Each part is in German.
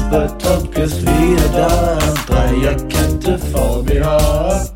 Fußball-Talk ist wieder da. Dreierkette VBH.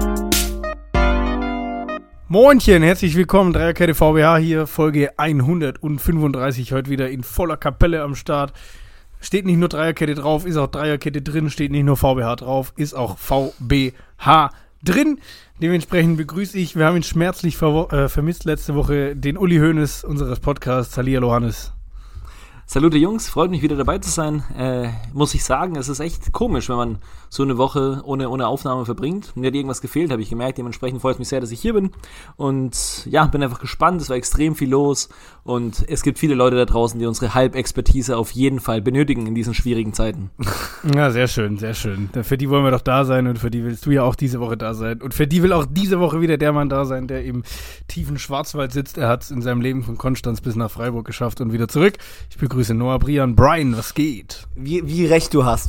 Moinchen, herzlich willkommen, Dreierkette VBH hier, Folge 135, heute wieder in voller Kapelle am Start. Steht nicht nur Dreierkette drauf, ist auch Dreierkette drin, steht nicht nur VBH drauf, ist auch VBH drin. Dementsprechend begrüße ich, wir haben ihn schmerzlich vermisst letzte Woche, den Uli Hoeneß unseres Podcasts. Hallihallo Hannes. Salute Jungs, freut mich wieder dabei zu sein. Muss ich sagen, es ist echt komisch, wenn man so eine Woche ohne Aufnahme verbringt. Mir hat irgendwas gefehlt, habe ich gemerkt. Dementsprechend freut es mich sehr, dass ich hier bin. Und ja, bin einfach gespannt. Es war extrem viel los. Und es gibt viele Leute da draußen, die unsere Halbexpertise auf jeden Fall benötigen in diesen schwierigen Zeiten. Ja, sehr schön, sehr schön. Für die wollen wir doch da sein und für die willst du ja auch diese Woche da sein. Und für die will auch diese Woche wieder der Mann da sein, der im tiefen Schwarzwald sitzt. Er hat es in seinem Leben von Konstanz bis nach Freiburg geschafft und wieder zurück. Ich begrüße Noah Brian. Brian, was geht? Wie recht du hast.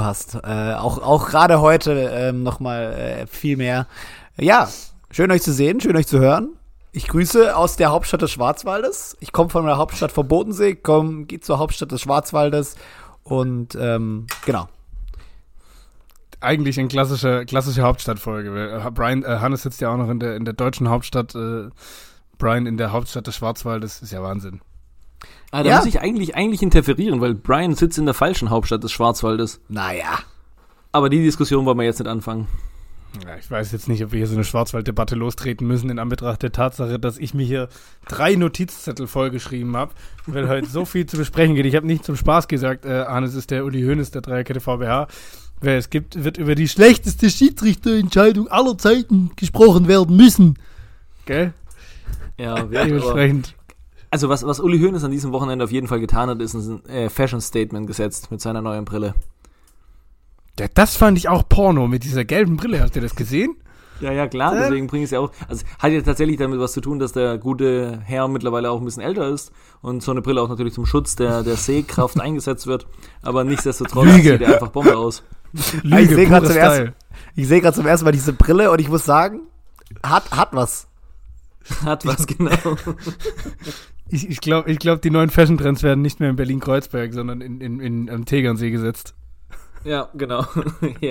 Auch gerade heute nochmal viel mehr. Ja, schön euch zu sehen, schön euch zu hören. Ich grüße aus der Hauptstadt des Schwarzwaldes. Ich komme von der Hauptstadt vom Bodensee, gehe zur Hauptstadt des Schwarzwaldes und genau. Eigentlich eine klassische Hauptstadtfolge. Hannes sitzt ja auch noch in der deutschen Hauptstadt. Brian in der Hauptstadt des Schwarzwaldes, ist ja Wahnsinn. Da muss ich eigentlich interferieren, weil Brian sitzt in der falschen Hauptstadt des Schwarzwaldes. Naja. Aber die Diskussion wollen wir jetzt nicht anfangen. Ja, ich weiß jetzt nicht, ob wir hier so eine Schwarzwalddebatte lostreten müssen, in Anbetracht der Tatsache, dass ich mir hier 3 Notizzettel vollgeschrieben habe, weil heute so viel zu besprechen geht. Ich habe nicht zum Spaß gesagt, Hannes ist der Uli Hoeneß der Dreierkette VBH. Weil es wird über die schlechteste Schiedsrichterentscheidung aller Zeiten gesprochen werden müssen. Gell? Ja, dementsprechend. Also was Uli Hoeneß an diesem Wochenende auf jeden Fall getan hat, ist ein Fashion-Statement gesetzt mit seiner neuen Brille. Ja, das fand ich auch Porno mit dieser gelben Brille. Habt ihr das gesehen? Ja, klar, deswegen bringe ich es ja auch. Also hat ja tatsächlich damit was zu tun, dass der gute Herr mittlerweile auch ein bisschen älter ist und so eine Brille auch natürlich zum Schutz der Sehkraft eingesetzt wird. Aber nichtsdestotrotz sieht er einfach Bombe aus. Lüge, ich sehe gerade zum ersten Mal diese Brille und ich muss sagen, hat was. Hat was, genau. Ich glaube, die neuen Fashion-Trends werden nicht mehr in Berlin-Kreuzberg, sondern am Tegernsee gesetzt. Ja, genau. Yeah.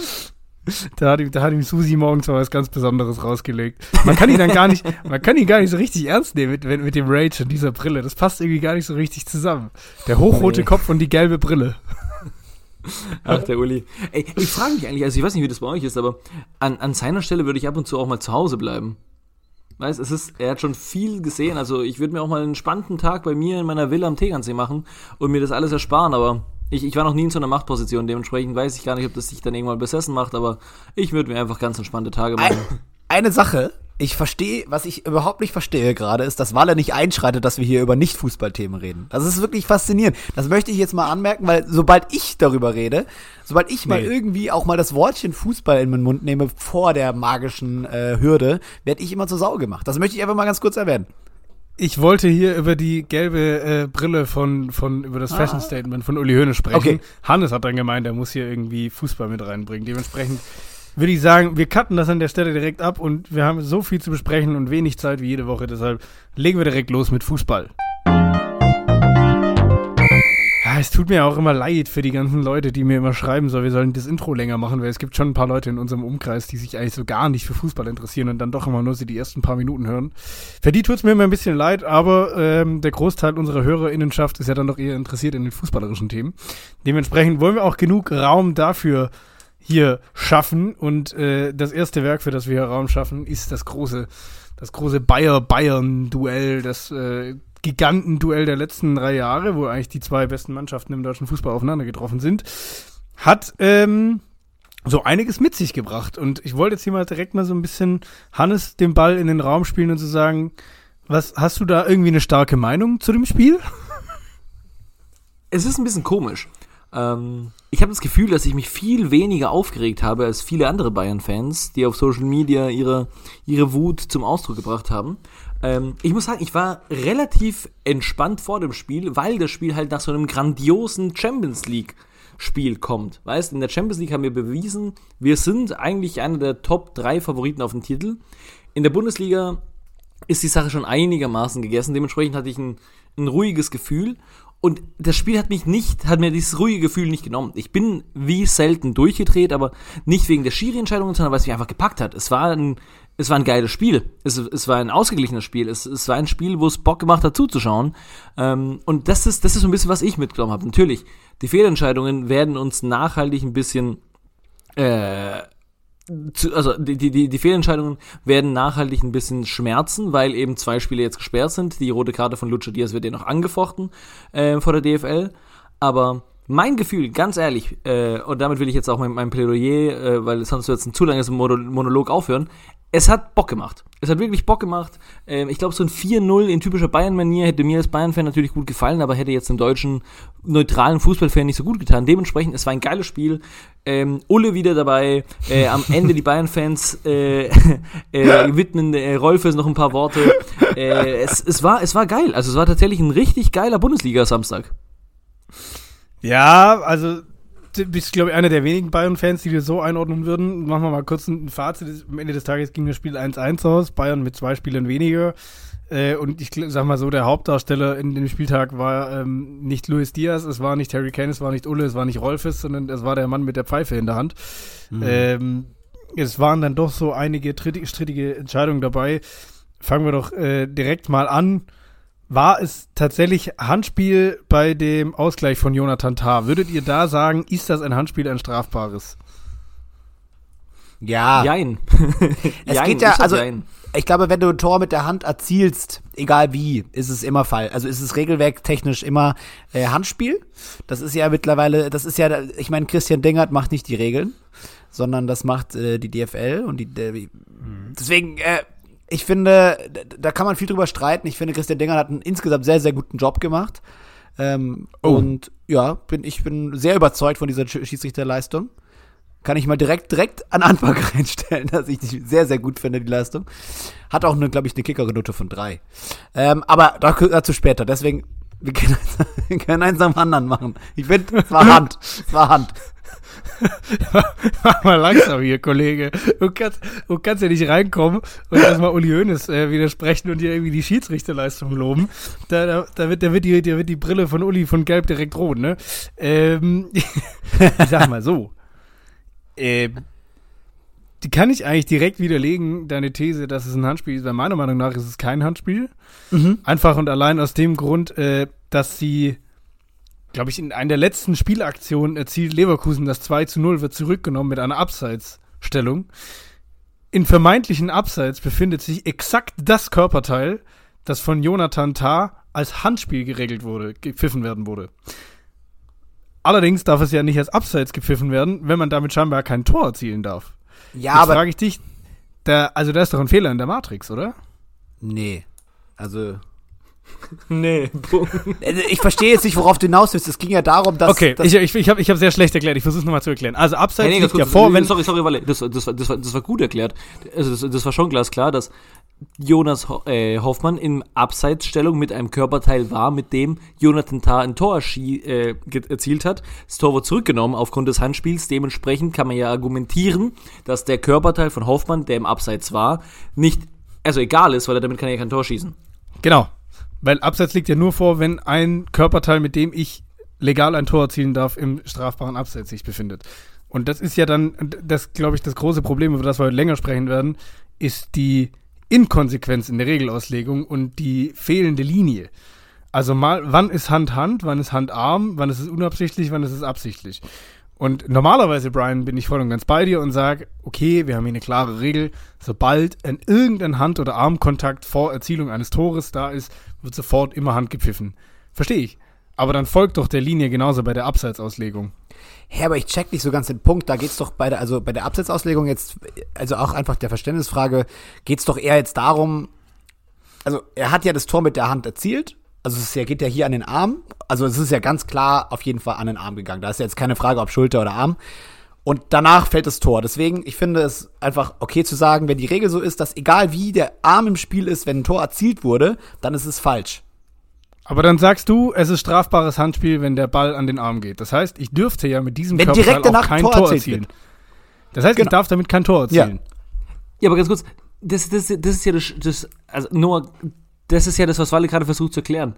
Da hat ihm Susi morgens mal was ganz Besonderes rausgelegt. Man kann ihn gar nicht so richtig ernst nehmen mit dem Rage und dieser Brille. Das passt irgendwie gar nicht so richtig zusammen. Der hochrote Kopf und die gelbe Brille. Ach, der Uli. Ey, ich frage mich eigentlich, also ich weiß nicht, wie das bei euch ist, aber an seiner Stelle würde ich ab und zu auch mal zu Hause bleiben. Weißt, er hat schon viel gesehen, also ich würde mir auch mal einen spannenden Tag bei mir in meiner Villa am Tegernsee machen und mir das alles ersparen, aber ich war noch nie in so einer Machtposition, dementsprechend weiß ich gar nicht, ob das sich dann irgendwann besessen macht, aber ich würde mir einfach ganz entspannte Tage machen. Eine Sache, was ich überhaupt nicht verstehe gerade, ist, dass Walle nicht einschreitet, dass wir hier über Nicht-Fußballthemen reden. Das ist wirklich faszinierend. Das möchte ich jetzt mal anmerken, weil sobald ich darüber rede, sobald ich mal irgendwie auch mal das Wortchen Fußball in den Mund nehme vor der magischen Hürde, werde ich immer zur Sau gemacht. Das möchte ich einfach mal ganz kurz erwähnen. Ich wollte hier über die gelbe Brille über das Fashion Statement von Uli Hoeneß sprechen. Okay. Hannes hat dann gemeint, er muss hier irgendwie Fußball mit reinbringen. Dementsprechend würde ich sagen, wir cutten das an der Stelle direkt ab und wir haben so viel zu besprechen und wenig Zeit wie jede Woche. Deshalb legen wir direkt los mit Fußball. Ja, es tut mir auch immer leid für die ganzen Leute, die mir immer schreiben, wir sollen das Intro länger machen, weil es gibt schon ein paar Leute in unserem Umkreis, die sich eigentlich so gar nicht für Fußball interessieren und dann doch immer nur so die ersten paar Minuten hören. Für die tut es mir immer ein bisschen leid, aber der Großteil unserer HörerInnenschaft ist ja dann doch eher interessiert in den fußballerischen Themen. Dementsprechend wollen wir auch genug Raum dafür hier schaffen und das erste Werk, für das wir hier Raum schaffen, ist das große Bayern-Duell, das Gigantenduell der letzten 3 Jahre, wo eigentlich die 2 besten Mannschaften im deutschen Fußball aufeinander getroffen sind, hat so einiges mit sich gebracht. Und ich wollte jetzt hier mal direkt mal so ein bisschen Hannes den Ball in den Raum spielen und zu sagen, hast du da irgendwie eine starke Meinung zu dem Spiel? Es ist ein bisschen komisch. Ich habe das Gefühl, dass ich mich viel weniger aufgeregt habe als viele andere Bayern-Fans, die auf Social Media ihre Wut zum Ausdruck gebracht haben. Ich muss sagen, ich war relativ entspannt vor dem Spiel, weil das Spiel halt nach so einem grandiosen Champions League-Spiel kommt. Weißt, in der Champions League haben wir bewiesen, wir sind eigentlich einer der Top 3 Favoriten auf den Titel. In der Bundesliga ist die Sache schon einigermaßen gegessen, dementsprechend hatte ich ein ruhiges Gefühl. Und das Spiel hat mir dieses ruhige Gefühl nicht genommen. Ich bin wie selten durchgedreht, aber nicht wegen der Schiri-Entscheidung, sondern weil es mich einfach gepackt hat. Es war ein geiles Spiel. Es war ein ausgeglichenes Spiel. Es war ein Spiel, wo es Bock gemacht hat, zuzuschauen. Und das ist so ein bisschen, was ich mitgenommen habe. Natürlich, die Fehlentscheidungen werden uns nachhaltig ein bisschen die Fehlentscheidungen werden nachhaltig ein bisschen schmerzen, weil eben 2 Spiele jetzt gesperrt sind. Die rote Karte von Lucho Diaz wird ja noch angefochten vor der DFL. Aber mein Gefühl, ganz ehrlich, und damit will ich jetzt auch mein Plädoyer, weil sonst wird es ein zu langes Monolog aufhören, es hat Bock gemacht. Es hat wirklich Bock gemacht. Ich glaube, so ein 4-0 in typischer Bayern-Manier hätte mir als Bayern-Fan natürlich gut gefallen, aber hätte jetzt dem deutschen, neutralen Fußballfan nicht so gut getan. Dementsprechend, es war ein geiles Spiel. Ulle wieder dabei. Am Ende die Bayern-Fans widmen Rolfes noch ein paar Worte. Es war geil. Also es war tatsächlich ein richtig geiler Bundesliga-Samstag. Ja, also du bist, glaube ich, einer der wenigen Bayern-Fans, die wir so einordnen würden. Machen wir mal kurz ein Fazit. Am Ende des Tages ging das Spiel 1-1 aus. Bayern mit 2 Spielern weniger. Und ich sag mal so, der Hauptdarsteller in dem Spieltag war nicht Luis Diaz, es war nicht Harry Kane, es war nicht Ulle, es war nicht Rolfes, sondern es war der Mann mit der Pfeife in der Hand. Es waren dann doch so einige strittige Entscheidungen dabei. Fangen wir doch direkt mal an. War es tatsächlich Handspiel bei dem Ausgleich von Jonathan Tah? Würdet ihr da sagen, ist das ein Handspiel, ein strafbares? Ja. Jein. Es geht ja, also ich glaube, wenn du ein Tor mit der Hand erzielst, egal wie, ist es immer Fall. Also ist es regelwerktechnisch immer Handspiel. Das ist ja mittlerweile, ich meine, Christian Dengert macht nicht die Regeln, sondern das macht die DFL und deswegen, ich finde, da kann man viel drüber streiten. Ich finde, Christian Dengert hat einen insgesamt sehr, sehr guten Job gemacht. Und ja, ich bin sehr überzeugt von dieser Schiedsrichterleistung. Kann ich mal direkt an Anfang reinstellen, dass ich die sehr, sehr gut finde, die Leistung. Hat auch, glaube ich, eine Kickernote von 3. Aber dazu später. Deswegen, wir können eins am anderen machen. Ich finde, es war Hand. Mach mal langsam hier, Kollege. Du kannst ja nicht reinkommen und erstmal Uli Hoeneß widersprechen und dir irgendwie die Schiedsrichterleistung loben. Da wird die Brille von Uli von Gelb direkt rot, ne? Ich sag mal so. Die kann ich eigentlich direkt widerlegen, deine These, dass es ein Handspiel ist, weil meiner Meinung nach ist es kein Handspiel. Einfach und allein aus dem Grund, dass sie, glaube ich, in einer der letzten Spielaktionen erzielt Leverkusen das 2-0, wird zurückgenommen mit einer Abseitsstellung. In vermeintlichen Abseits befindet sich exakt das Körperteil, das von Jonathan Tah als Handspiel gepfiffen werden wurde. Allerdings darf es ja nicht als Abseits gepfiffen werden, wenn man damit scheinbar kein Tor erzielen darf. Ja, jetzt aber frage ich dich, da ist doch ein Fehler in der Matrix, oder? Nee. Also Nee. ich verstehe jetzt nicht, worauf du hinaus willst. Es ging ja darum, dass... Okay, ich hab sehr schlecht erklärt. Ich versuche es nochmal zu erklären. Also Abseits Nee, liegt ja vor, wenn... Sorry, Walle. Das war gut erklärt. Also das war schon glasklar, dass Jonas Hoffmann in Abseitsstellung mit einem Körperteil war, mit dem Jonathan Tah ein Tor erzielt hat. Das Tor wurde zurückgenommen aufgrund des Handspiels. Dementsprechend kann man ja argumentieren, dass der Körperteil von Hoffmann, der im Abseits war, egal ist, weil damit kann er ja kein Tor schießen. Genau. Weil Abseits liegt ja nur vor, wenn ein Körperteil, mit dem ich legal ein Tor erzielen darf, im strafbaren Abseits sich befindet. Und das ist ja dann, das glaube ich, das große Problem, über das wir heute länger sprechen werden, ist die Inkonsequenz in der Regelauslegung und die fehlende Linie. Also mal, wann ist Hand, wann ist Hand Arm, wann ist es unabsichtlich, wann ist es absichtlich. Und normalerweise, Brian, bin ich voll und ganz bei dir und sage, okay, wir haben hier eine klare Regel, sobald irgendein Hand- oder Armkontakt vor Erzielung eines Tores da ist, wird sofort immer Hand gepfiffen. Verstehe ich. Aber dann folgt doch der Linie genauso bei der Abseitsauslegung. Hä, aber ich check nicht so ganz den Punkt. Da geht's doch bei der Abseitsauslegung jetzt, also auch einfach der Verständnisfrage, geht's doch eher jetzt darum, also er hat ja das Tor mit der Hand erzielt. Also geht ja hier an den Arm. Also es ist ja ganz klar auf jeden Fall an den Arm gegangen. Da ist ja jetzt keine Frage, ob Schulter oder Arm. Und danach fällt das Tor. Deswegen, ich finde es einfach okay zu sagen, wenn die Regel so ist, dass egal wie der Arm im Spiel ist, wenn ein Tor erzielt wurde, dann ist es falsch. Aber dann sagst du, es ist strafbares Handspiel, wenn der Ball an den Arm geht. Das heißt, ich dürfte ja mit diesem Körperteil auch kein Tor erzielen. Das heißt, ich darf damit kein Tor erzielen. Ja, aber ganz kurz, das ist ja das, was Walle gerade versucht zu erklären.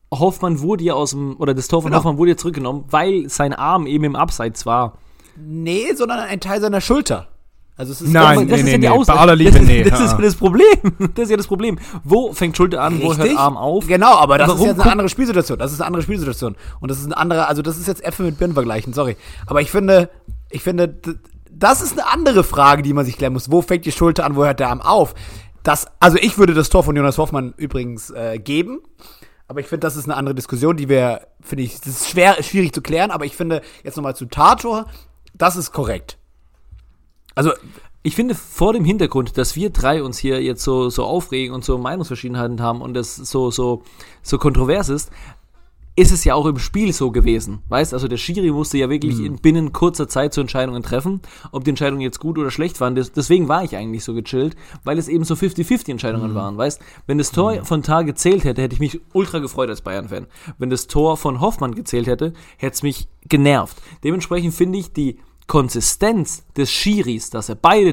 Hoffmann wurde ja das Tor von Genau. Hoffmann wurde ja zurückgenommen, weil sein Arm eben im Abseits war. Nee, sondern ein Teil seiner Schulter. Also es ist Nein, Aber das ist ja die nee. Aussage. Bei aller Liebe, das ist, nee, Das ist ja. ja das Problem. Das ist ja das Problem. Wo fängt Schulter an, wo hört Richtig? Arm auf? Genau, aber das ist Warum jetzt eine guck- andere Spielsituation. Das ist eine andere Spielsituation. Und das ist eine andere, also das ist jetzt Äpfel mit Birnen vergleichen, sorry. Aber ich finde, das ist eine andere Frage, die man sich klären muss. Wo fängt die Schulter an, wo hört der Arm auf? Also ich würde das Tor von Jonas Hoffmann übrigens geben. Aber ich finde, das ist eine andere Diskussion, das ist schwierig zu klären. Aber ich finde, jetzt nochmal zu Tator, das ist korrekt. Also, Ich finde, vor dem Hintergrund, dass wir drei uns hier jetzt so aufregen und so Meinungsverschiedenheiten haben und das so kontrovers ist es ja auch im Spiel so gewesen. Weißt, also der Schiri musste ja wirklich binnen kurzer Zeit so Entscheidungen treffen, ob die Entscheidungen jetzt gut oder schlecht waren. Deswegen war ich eigentlich so gechillt, weil es eben so 50-50 Entscheidungen waren. Weißt, wenn das Tor von Tah gezählt hätte, hätte ich mich ultra gefreut als Bayern-Fan. Wenn das Tor von Hoffmann gezählt hätte, hätte es mich genervt. Dementsprechend finde ich die Konsistenz des Schiris, dass er beide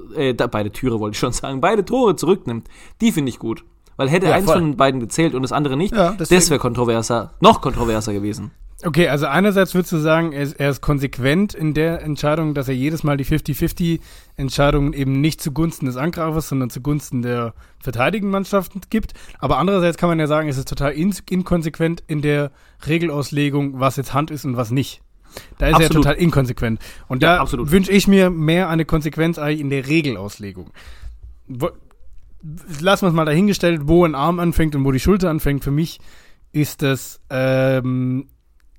Tore zurücknimmt, die finde ich gut. Weil hätte Ja, eins voll. von den beiden gezählt und das andere nicht, Ja, deswegen. das wäre noch kontroverser gewesen. Okay, also einerseits würdest du sagen, er ist konsequent in der Entscheidung, dass er jedes Mal die 50-50-Entscheidungen eben nicht zugunsten des Angreifers, sondern zugunsten der verteidigenden Mannschaften gibt. Aber andererseits kann man ja sagen, es ist total inkonsequent in der Regelauslegung, was jetzt Hand ist und was nicht. Da ist er Absolut. total inkonsequent. Und Ja, da absolut. wünsche ich mir mehr eine Konsequenz eigentlich in der Regelauslegung. Lassen wir es mal dahingestellt, wo ein Arm anfängt und wo die Schulter anfängt. Für mich ist es eben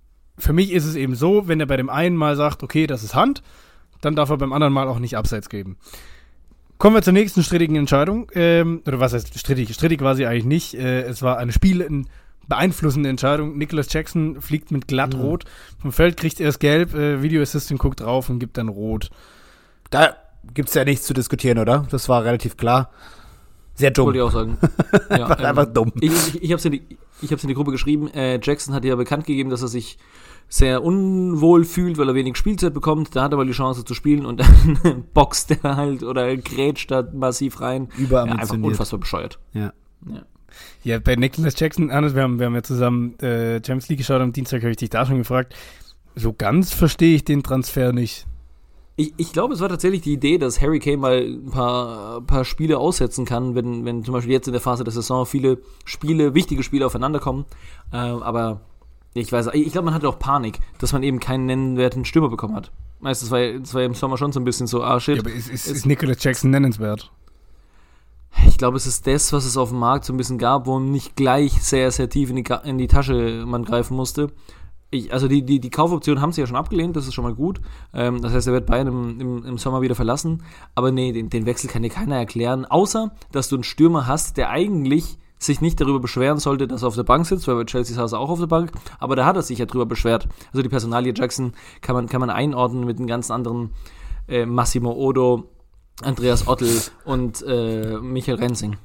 so, wenn er bei dem einen Mal sagt, okay, das ist Hand, dann darf er beim anderen Mal auch nicht Abseits geben. Kommen wir zur nächsten strittigen Entscheidung. Oder was heißt strittig? Strittig war sie eigentlich nicht. Es war eine beeinflussende Entscheidung. Nicholas Jackson fliegt mit glatt rot vom Feld, kriegt erst gelb, Video Assistant guckt drauf und gibt dann rot. da gibt's ja nichts zu diskutieren, oder? Das war relativ klar. Sehr dumm. Wollte ich auch sagen. Ja, Einfach dumm. Ich hab's in die Gruppe geschrieben. Jackson hat ja bekannt gegeben, dass er sich sehr unwohl fühlt, weil er wenig Spielzeit bekommt. Da hat er aber die Chance zu spielen und dann boxt er halt oder grätscht da massiv rein. Überambitioniert. Einfach unfassbar bescheuert. Ja. Ja, bei Nicholas Jackson, Hannes, wir haben ja zusammen Champions League geschaut, am Dienstag habe ich dich da schon gefragt. So ganz verstehe ich den Transfer nicht. Ich glaube, es war tatsächlich die Idee, dass Harry Kane mal ein paar Spiele aussetzen kann, wenn zum Beispiel jetzt in der Phase der Saison viele wichtige Spiele aufeinander kommen. Aber ich glaube, man hatte auch Panik, dass man eben keinen nennenswerten Stürmer bekommen hat. Weißt du, das war im Sommer schon so ein bisschen so, shit. Ja, aber ist Nicholas Jackson nennenswert? Ich glaube, es ist das, was es auf dem Markt so ein bisschen gab, wo nicht gleich sehr, sehr tief in die Tasche man greifen musste. Also die Kaufoption haben sie ja schon abgelehnt, das ist schon mal gut. Das heißt, er wird Bayern im Sommer wieder verlassen. Aber nee, den Wechsel kann dir keiner erklären, außer, dass du einen Stürmer hast, der eigentlich sich nicht darüber beschweren sollte, dass er auf der Bank sitzt, weil bei Chelsea saß er auch auf der Bank, aber da hat er sich ja drüber beschwert. Also die Personalie Jackson kann man einordnen mit den ganzen anderen Massimo Odo, Andreas Ottel und Michael Rensing.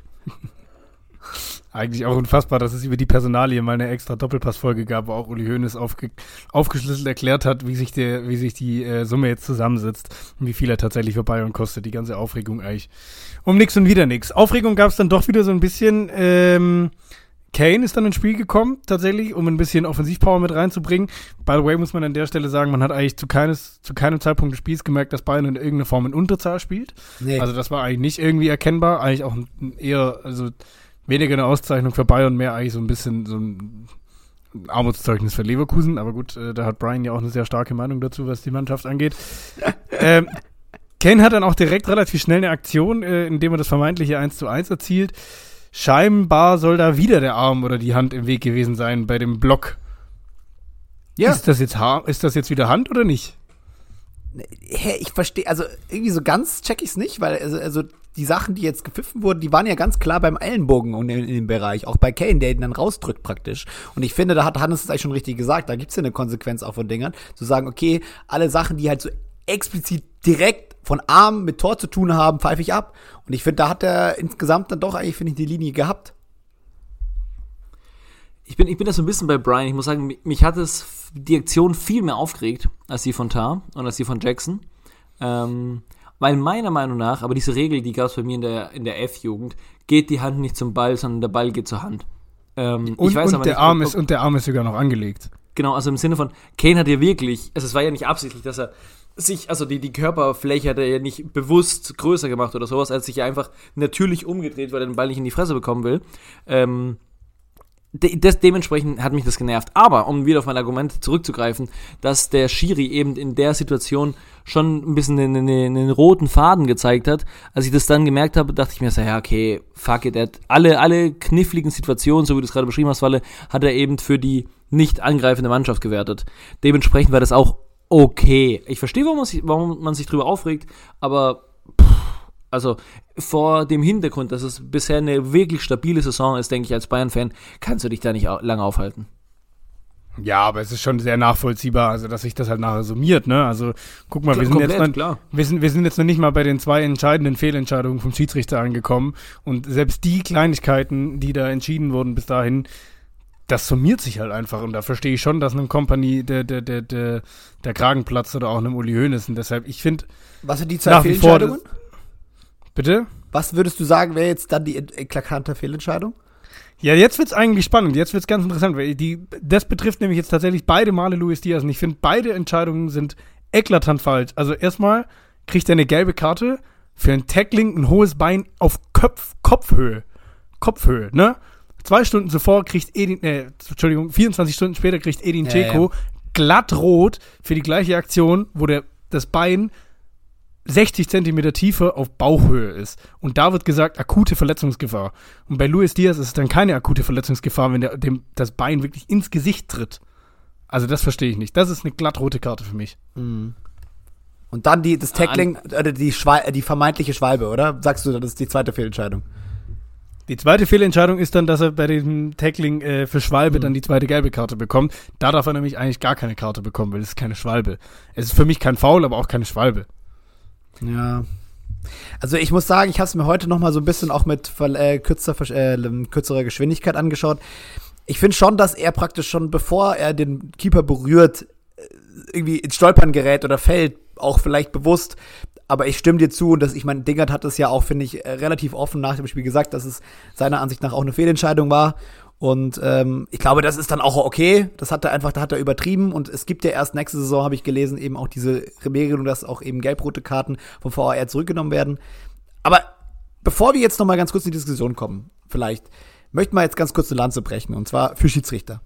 Eigentlich auch unfassbar, dass es über die Personalie mal eine extra Doppelpassfolge gab, wo auch Uli Hoeneß aufgeschlüsselt erklärt hat, wie sich die Summe jetzt zusammensetzt und wie viel er tatsächlich für Bayern kostet. Die ganze Aufregung eigentlich um nix und wieder nix. Aufregung gab es dann doch wieder so ein bisschen. Kane ist dann ins Spiel gekommen, tatsächlich, um ein bisschen Offensivpower mit reinzubringen. By the way, muss man an der Stelle sagen, man hat eigentlich zu keinem Zeitpunkt des Spiels gemerkt, dass Bayern in irgendeiner Form in Unterzahl spielt. Nee. Also das war eigentlich nicht irgendwie erkennbar, eigentlich auch weniger eine Auszeichnung für Bayern, mehr eigentlich so ein bisschen so ein Armutszeugnis für Leverkusen. Aber gut, da hat Brian ja auch eine sehr starke Meinung dazu, was die Mannschaft angeht. Kane hat dann auch direkt relativ schnell eine Aktion, indem er das vermeintliche 1:1 erzielt. Scheinbar soll da wieder der Arm oder die Hand im Weg gewesen sein bei dem Block. Ja. Ist das jetzt wieder Hand oder nicht? Hä, ich verstehe, also irgendwie so ganz check ich's nicht, weil also die Sachen, die jetzt gepfiffen wurden, die waren ja ganz klar beim Ellenbogen und in dem Bereich, auch bei Kane, der ihn dann rausdrückt praktisch. Und ich finde, da hat Hannes es eigentlich schon richtig gesagt, da gibt's ja eine Konsequenz auch von Dingern, zu sagen, okay, alle Sachen, die halt so explizit direkt von Arm mit Tor zu tun haben, pfeife ich ab. Und ich finde, da hat er insgesamt dann doch eigentlich, finde ich, die Linie gehabt. Ich bin da so ein bisschen bei Brian. Ich muss sagen, mich hat die Aktion viel mehr aufgeregt als die von Tah und als die von Jackson. Weil meiner Meinung nach, aber diese Regel, die gab es bei mir in der F-Jugend, geht die Hand nicht zum Ball, sondern der Ball geht zur Hand. Ich weiß aber der nicht, und der Arm ist sogar noch angelegt. Genau, also im Sinne von, Kane hat ja wirklich, also es war ja nicht absichtlich, dass er sich, also die Körperfläche hat er ja nicht bewusst größer gemacht oder sowas, er hat sich ja einfach natürlich umgedreht, weil er den Ball nicht in die Fresse bekommen will. Dementsprechend hat mich das genervt. Aber, um wieder auf mein Argument zurückzugreifen, dass der Schiri eben in der Situation schon ein bisschen einen roten Faden gezeigt hat, als ich das dann gemerkt habe, dachte ich mir so, ja, okay, fuck it, alle kniffligen Situationen, so wie du es gerade beschrieben hast, Walle, hat er eben für die nicht angreifende Mannschaft gewertet. Dementsprechend war das auch okay. Ich verstehe, warum man sich drüber aufregt, aber also vor dem Hintergrund, dass es bisher eine wirklich stabile Saison ist, denke ich, als Bayern-Fan, kannst du dich da nicht lange aufhalten. Ja, aber es ist schon sehr nachvollziehbar, also dass sich das halt nachher summiert, ne? Also guck mal, wir sind jetzt noch nicht mal bei den 2 entscheidenden Fehlentscheidungen vom Schiedsrichter angekommen und selbst die Kleinigkeiten, die da entschieden wurden bis dahin, das summiert sich halt einfach und da verstehe ich schon, dass einem Kompanie der Kragen platzt oder auch einem Uli Hoeneß und deshalb, ich finde... Was sind die 2 Fehlentscheidungen? Bitte? Was würdest du sagen, wäre jetzt dann die eklatante Fehlentscheidung? Ja, jetzt wird's eigentlich spannend, jetzt wird's ganz interessant, weil das betrifft nämlich jetzt tatsächlich beide Male Luis Diaz und ich finde, beide Entscheidungen sind eklatant falsch. Also erstmal kriegt er eine gelbe Karte für ein Tackling, ein hohes Bein auf Kopfhöhe, ne? 2 Stunden zuvor kriegt 24 Stunden später kriegt Edin Dzeko glatt rot für die gleiche Aktion, wo das Bein 60 Zentimeter tiefer auf Bauchhöhe ist. Und da wird gesagt, akute Verletzungsgefahr. Und bei Luis Diaz ist es dann keine akute Verletzungsgefahr, wenn dem das Bein wirklich ins Gesicht tritt. Also das verstehe ich nicht. Das ist eine glattrote Karte für mich. Mhm. Und dann das Tackling, die vermeintliche Schwalbe, oder? Sagst du, das ist die zweite Fehlentscheidung? Die zweite Fehlentscheidung ist dann, dass er bei dem Tackling für Schwalbe dann die zweite gelbe Karte bekommt. Da darf er nämlich eigentlich gar keine Karte bekommen, weil es ist keine Schwalbe. Es ist für mich kein Foul, aber auch keine Schwalbe. Ja. Also ich muss sagen, ich habe es mir heute noch mal so ein bisschen auch mit kürzerer Geschwindigkeit angeschaut. Ich finde schon, dass er praktisch schon, bevor er den Keeper berührt, irgendwie ins Stolpern gerät oder fällt, auch vielleicht bewusst. Aber ich stimme dir zu, und ich meine, Dingert hat es ja auch, finde ich, relativ offen nach dem Spiel gesagt, dass es seiner Ansicht nach auch eine Fehlentscheidung war. Und ich glaube, das ist dann auch okay. Da hat er übertrieben. Und es gibt ja erst nächste Saison, habe ich gelesen, eben auch diese Regelung, dass auch eben gelb-rote Karten vom VAR zurückgenommen werden. Aber bevor wir jetzt noch mal ganz kurz in die Diskussion kommen, vielleicht möchten wir jetzt ganz kurz eine Lanze brechen. Und zwar für Schiedsrichter.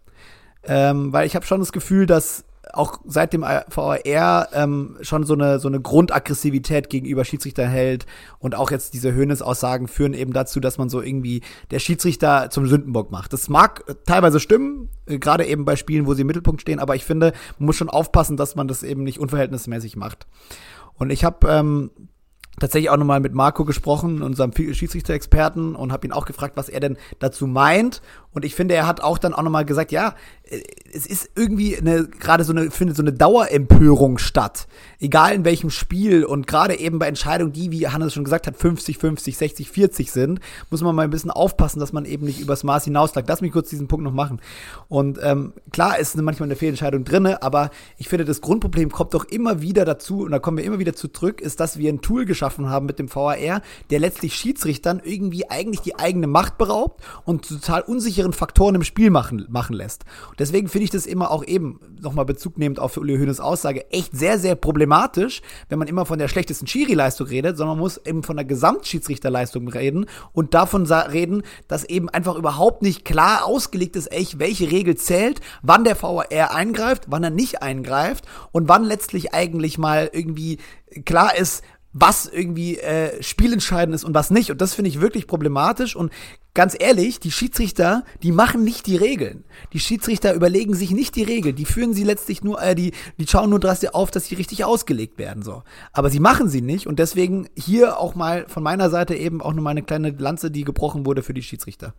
Weil ich habe schon das Gefühl, dass auch seit dem VAR schon so eine Grundaggressivität gegenüber Schiedsrichter hält und auch jetzt diese Hoeneß-Aussagen führen eben dazu, dass man so irgendwie der Schiedsrichter zum Sündenbock macht. Das mag teilweise stimmen, gerade eben bei Spielen, wo sie im Mittelpunkt stehen, aber ich finde, man muss schon aufpassen, dass man das eben nicht unverhältnismäßig macht. Und ich habe tatsächlich auch nochmal mit Marco gesprochen, unserem Schiedsrichter-Experten, und habe ihn auch gefragt, was er denn dazu meint. Und ich finde, er hat auch dann auch nochmal gesagt, ja, es ist irgendwie findet so eine Dauerempörung statt. Egal in welchem Spiel, und gerade eben bei Entscheidungen, die, wie Hannes schon gesagt hat, 50-50, 60-40 sind, muss man mal ein bisschen aufpassen, dass man eben nicht übers Maß hinausläuft. Lass mich kurz diesen Punkt noch machen. Und klar ist manchmal eine Fehlentscheidung drinne, aber ich finde, das Grundproblem kommt doch immer wieder dazu, und da kommen wir immer wieder zu zurück, ist, dass wir ein Tool geschaffen haben mit dem VAR, der letztlich Schiedsrichtern irgendwie eigentlich die eigene Macht beraubt und total unsicheren Faktoren im Spiel machen lässt. Und deswegen finde ich das immer auch eben, nochmal Bezug nehmend auf Uli Hoeneß Aussage, echt sehr, sehr problematisch, wenn man immer von der schlechtesten Schiri-Leistung redet, sondern man muss eben von der Gesamtschiedsrichterleistung reden und davon reden, dass eben einfach überhaupt nicht klar ausgelegt ist, welche Regel zählt, wann der VAR eingreift, wann er nicht eingreift und wann letztlich eigentlich mal irgendwie klar ist, was irgendwie spielentscheidend ist und was nicht. Und das finde ich wirklich problematisch. Und ganz ehrlich, die Schiedsrichter, die machen nicht die Regeln. Die Schiedsrichter überlegen sich nicht die Regeln. Die führen sie letztlich nur, die schauen nur auf, dass sie richtig ausgelegt werden. So. Aber sie machen sie nicht. Und deswegen hier auch mal von meiner Seite eben auch nur mal eine kleine Lanze, die gebrochen wurde für die Schiedsrichter.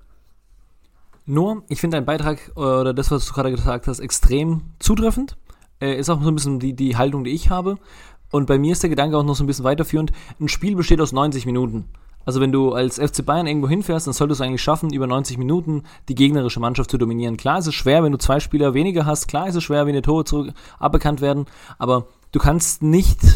Nur, ich finde deinen Beitrag oder das, was du gerade gesagt hast, extrem zutreffend. Ist auch so ein bisschen die Haltung, die ich habe. Und bei mir ist der Gedanke auch noch so ein bisschen weiterführend. Ein Spiel besteht aus 90 Minuten. Also wenn du als FC Bayern irgendwo hinfährst, dann solltest du eigentlich schaffen, über 90 Minuten die gegnerische Mannschaft zu dominieren. Klar ist es schwer, wenn du 2 Spieler weniger hast. Klar ist es schwer, wenn die Tore aberkannt werden. Aber du kannst nicht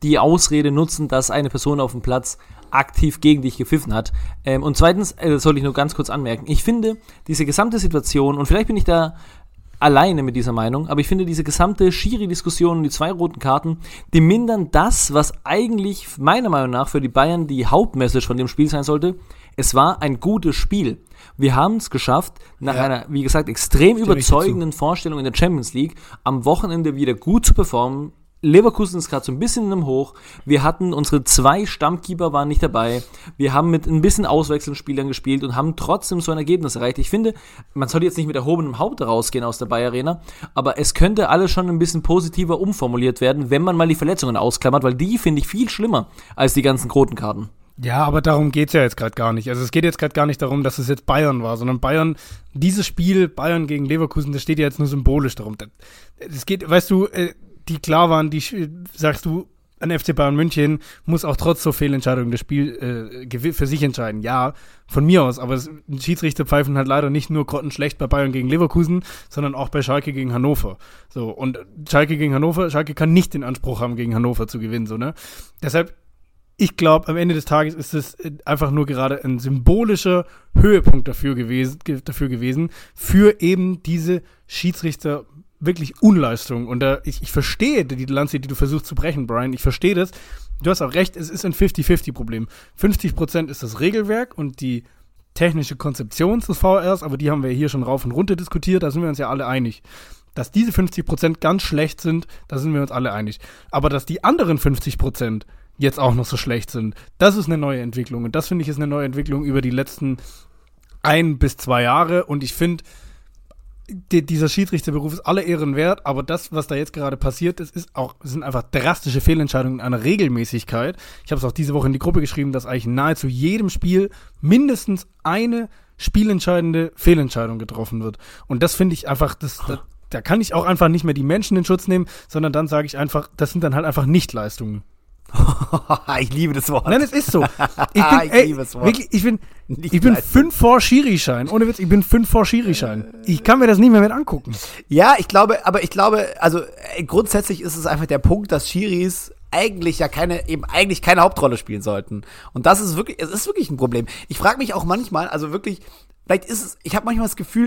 die Ausrede nutzen, dass eine Person auf dem Platz aktiv gegen dich gepfiffen hat. Und zweitens, das sollte ich nur ganz kurz anmerken, ich finde, diese gesamte Situation, und vielleicht bin ich da alleine mit dieser Meinung, aber ich finde, diese gesamte Schiri-Diskussion und die 2 roten Karten, die mindern das, was eigentlich meiner Meinung nach für die Bayern die Hauptmessage von dem Spiel sein sollte. Es war ein gutes Spiel. Wir haben es geschafft, nach einer, wie gesagt, extrem überzeugenden Vorstellung in der Champions League, am Wochenende wieder gut zu performen. Leverkusen ist gerade so ein bisschen in einem Hoch. Wir hatten unsere 2 Stammkeeper waren nicht dabei. Wir haben mit ein bisschen Auswechselspielern gespielt und haben trotzdem so ein Ergebnis erreicht. Ich finde, man sollte jetzt nicht mit erhobenem Haupt rausgehen aus der Bayer Arena, aber es könnte alles schon ein bisschen positiver umformuliert werden, wenn man mal die Verletzungen ausklammert, weil die finde ich viel schlimmer als die ganzen roten Karten. Ja, aber darum geht's ja jetzt gerade gar nicht. Also es geht jetzt gerade gar nicht darum, dass es jetzt Bayern war, sondern dieses Spiel, Bayern gegen Leverkusen, das steht ja jetzt nur symbolisch darum. Es geht, weißt du, die klar waren, sagst du, ein FC Bayern München muss auch trotz so Fehlentscheidungen das Spiel für sich entscheiden. Ja, von mir aus, aber ein Schiedsrichter pfeifen halt leider nicht nur grottenschlecht bei Bayern gegen Leverkusen, sondern auch bei Schalke gegen Hannover. So, und Schalke kann nicht den Anspruch haben, gegen Hannover zu gewinnen, so, ne? Deshalb, ich glaube, am Ende des Tages ist es einfach nur gerade ein symbolischer Höhepunkt dafür gewesen, für eben diese Schiedsrichter wirklich Unleistung. Und ich verstehe die Lanze, die du versuchst zu brechen, Brian. Ich verstehe das. Du hast auch recht, es ist ein 50-50-Problem. 50% ist das Regelwerk und die technische Konzeption des VRs, aber die haben wir hier schon rauf und runter diskutiert, da sind wir uns ja alle einig. Dass diese 50% ganz schlecht sind, da sind wir uns alle einig. Aber dass die anderen 50% jetzt auch noch so schlecht sind, das ist eine neue Entwicklung. Und das, finde ich, ist eine neue Entwicklung über die letzten 1 bis 2 Jahre. Und ich finde, dieser Schiedsrichterberuf ist alle Ehren wert, aber das, was da jetzt gerade passiert ist, sind einfach drastische Fehlentscheidungen einer Regelmäßigkeit. Ich habe es auch diese Woche in die Gruppe geschrieben, dass eigentlich in nahezu jedem Spiel mindestens eine spielentscheidende Fehlentscheidung getroffen wird. Und das finde ich einfach, da kann ich auch einfach nicht mehr die Menschen in Schutz nehmen, sondern dann sage ich einfach, das sind dann halt einfach Nichtleistungen. Ich liebe das Wort. Nein, es ist so. Ich bin 5 vor Schiri-Schein. Ohne Witz, ich bin 5 vor Schiri-Schein. Ich kann mir das nicht mehr mit angucken. Ja, ich glaube, also grundsätzlich ist es einfach der Punkt, dass Schiris eigentlich keine Hauptrolle spielen sollten. Und es ist wirklich ein Problem. Ich frage mich auch manchmal, also wirklich, ich habe manchmal das Gefühl,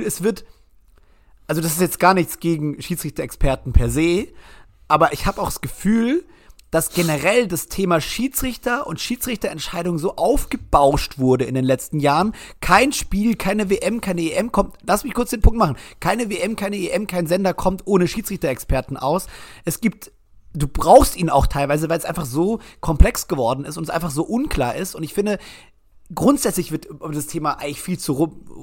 also das ist jetzt gar nichts gegen Schiedsrichter-Experten per se, aber ich habe auch das Gefühl, dass generell das Thema Schiedsrichter und Schiedsrichterentscheidungen so aufgebauscht wurde in den letzten Jahren. Kein Spiel, keine WM, keine EM kommt, lass mich kurz den Punkt machen, keine WM, keine EM, kein Sender kommt ohne Schiedsrichterexperten aus. Du brauchst ihn auch teilweise, weil es einfach so komplex geworden ist und es einfach so unklar ist. Und ich finde, grundsätzlich wird über das Thema eigentlich viel zu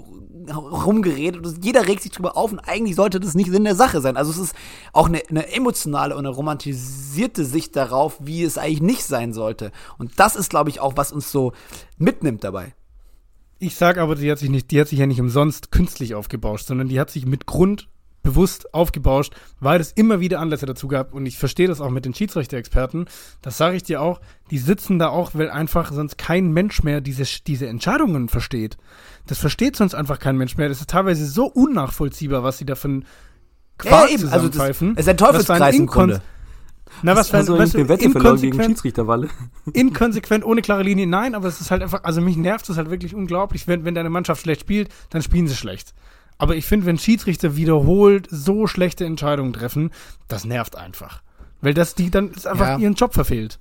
rumgeredet und jeder regt sich drüber auf und eigentlich sollte das nicht Sinn der Sache sein. Also es ist auch eine emotionale und eine romantisierte Sicht darauf, wie es eigentlich nicht sein sollte. Und das ist, glaube ich, auch, was uns so mitnimmt dabei. Ich sag aber, die hat sich ja nicht umsonst künstlich aufgebauscht, sondern die hat sich mit Grund bewusst aufgebauscht, weil es immer wieder Anlässe dazu gab. Und ich verstehe das auch mit den Schiedsrichter-Experten. Das sage ich dir auch. Die sitzen da auch, weil einfach sonst kein Mensch mehr diese Entscheidungen versteht. Das versteht sonst einfach kein Mensch mehr. Das ist teilweise so unnachvollziehbar, was sie da für einen Quark zusammenpfeifen. Also es ist ein Teufelskreis im Grunde. Na, was also eine Wette verloren gegen Schiedsrichterwalle. Inkonsequent, ohne klare Linie, nein, aber es ist halt einfach, also mich nervt es halt wirklich unglaublich, wenn deine Mannschaft schlecht spielt, dann spielen sie schlecht. Aber ich finde, wenn Schiedsrichter wiederholt so schlechte Entscheidungen treffen, das nervt einfach. Weil dann ist einfach ihren Job verfehlt.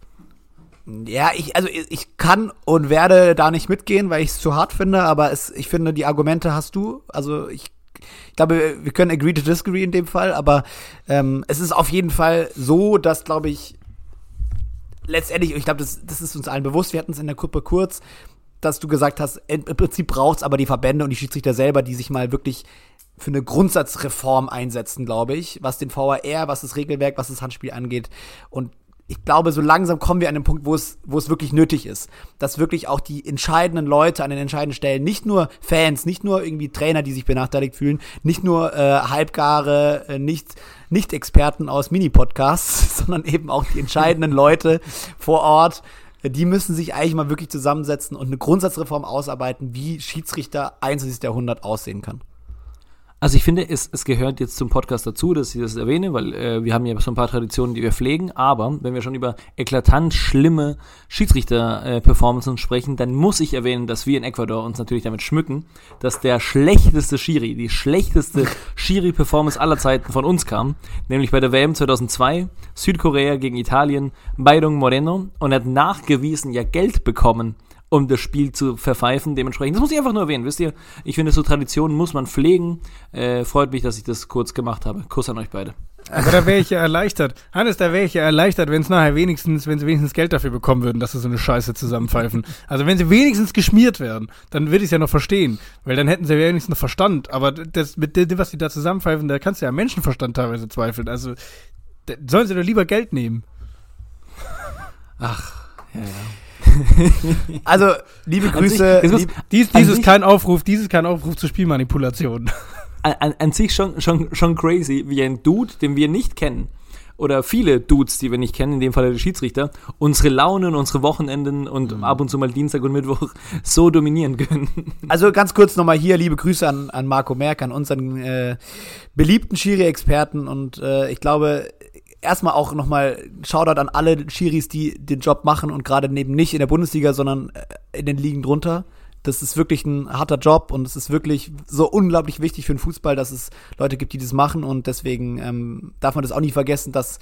Ja, ich kann und werde da nicht mitgehen, weil ich es zu hart finde, aber ich finde, die Argumente hast du. Also ich glaube, wir können agree to disagree in dem Fall, aber es ist auf jeden Fall so, dass, glaube ich, letztendlich, ich glaube, das ist uns allen bewusst, wir hatten es in der Gruppe kurz, dass du gesagt hast, im Prinzip braucht's aber die Verbände und die Schiedsrichter selber, die sich mal wirklich für eine Grundsatzreform einsetzen, glaube ich, was den VAR, was das Regelwerk, was das Handspiel angeht. Und ich glaube, so langsam kommen wir an den Punkt, wo es wirklich nötig ist, dass wirklich auch die entscheidenden Leute an den entscheidenden Stellen, nicht nur Fans, nicht nur irgendwie Trainer, die sich benachteiligt fühlen, nicht nur halbgare, nicht Experten aus Mini-Podcasts, sondern eben auch die entscheidenden Leute vor Ort, die müssen sich eigentlich mal wirklich zusammensetzen und eine Grundsatzreform ausarbeiten, wie Schiedsrichter 21. Jahrhundert aussehen kann. Also ich finde, es gehört jetzt zum Podcast dazu, dass ich das erwähne, weil wir haben ja so ein paar Traditionen, die wir pflegen, aber wenn wir schon über eklatant schlimme Schiedsrichter-Performances sprechen, dann muss ich erwähnen, dass wir in Ecuador uns natürlich damit schmücken, dass der schlechteste Schiri, die schlechteste Schiri-Performance aller Zeiten von uns kam, nämlich bei der WM 2002, Südkorea gegen Italien, Byron Moreno, und er hat nachgewiesen ja Geld bekommen, um das Spiel zu verpfeifen, dementsprechend. Das muss ich einfach nur erwähnen, wisst ihr? Ich finde, so Traditionen muss man pflegen. Freut mich, dass ich das kurz gemacht habe. Kuss an euch beide. Aber da wäre ich ja erleichtert. Hannes, da wäre ich ja erleichtert, wenn sie wenigstens Geld dafür bekommen würden, dass sie so eine Scheiße zusammenpfeifen. Also wenn sie wenigstens geschmiert werden, dann würde ich es ja noch verstehen. Weil dann hätten sie wenigstens noch Verstand. Aber das mit dem, was sie da zusammenpfeifen, da kannst du ja Menschenverstand teilweise zweifeln. Also sollen sie doch lieber Geld nehmen. Ach, ja. Also, liebe Grüße. Dies ist kein Aufruf zur Spielmanipulation. An sich schon crazy, wie ein Dude, den wir nicht kennen, oder viele Dudes, die wir nicht kennen, in dem Fall der Schiedsrichter, unsere Launen, unsere Wochenenden und ab und zu mal Dienstag und Mittwoch so dominieren können. Also ganz kurz nochmal hier, liebe Grüße an Marco Merck, an unseren beliebten Schiri-Experten, und ich glaube, erstmal auch nochmal Shoutout an alle Schiris, die den Job machen und gerade eben nicht in der Bundesliga, sondern in den Ligen drunter. Das ist wirklich ein harter Job und es ist wirklich so unglaublich wichtig für den Fußball, dass es Leute gibt, die das machen, und deswegen darf man das auch nie vergessen, dass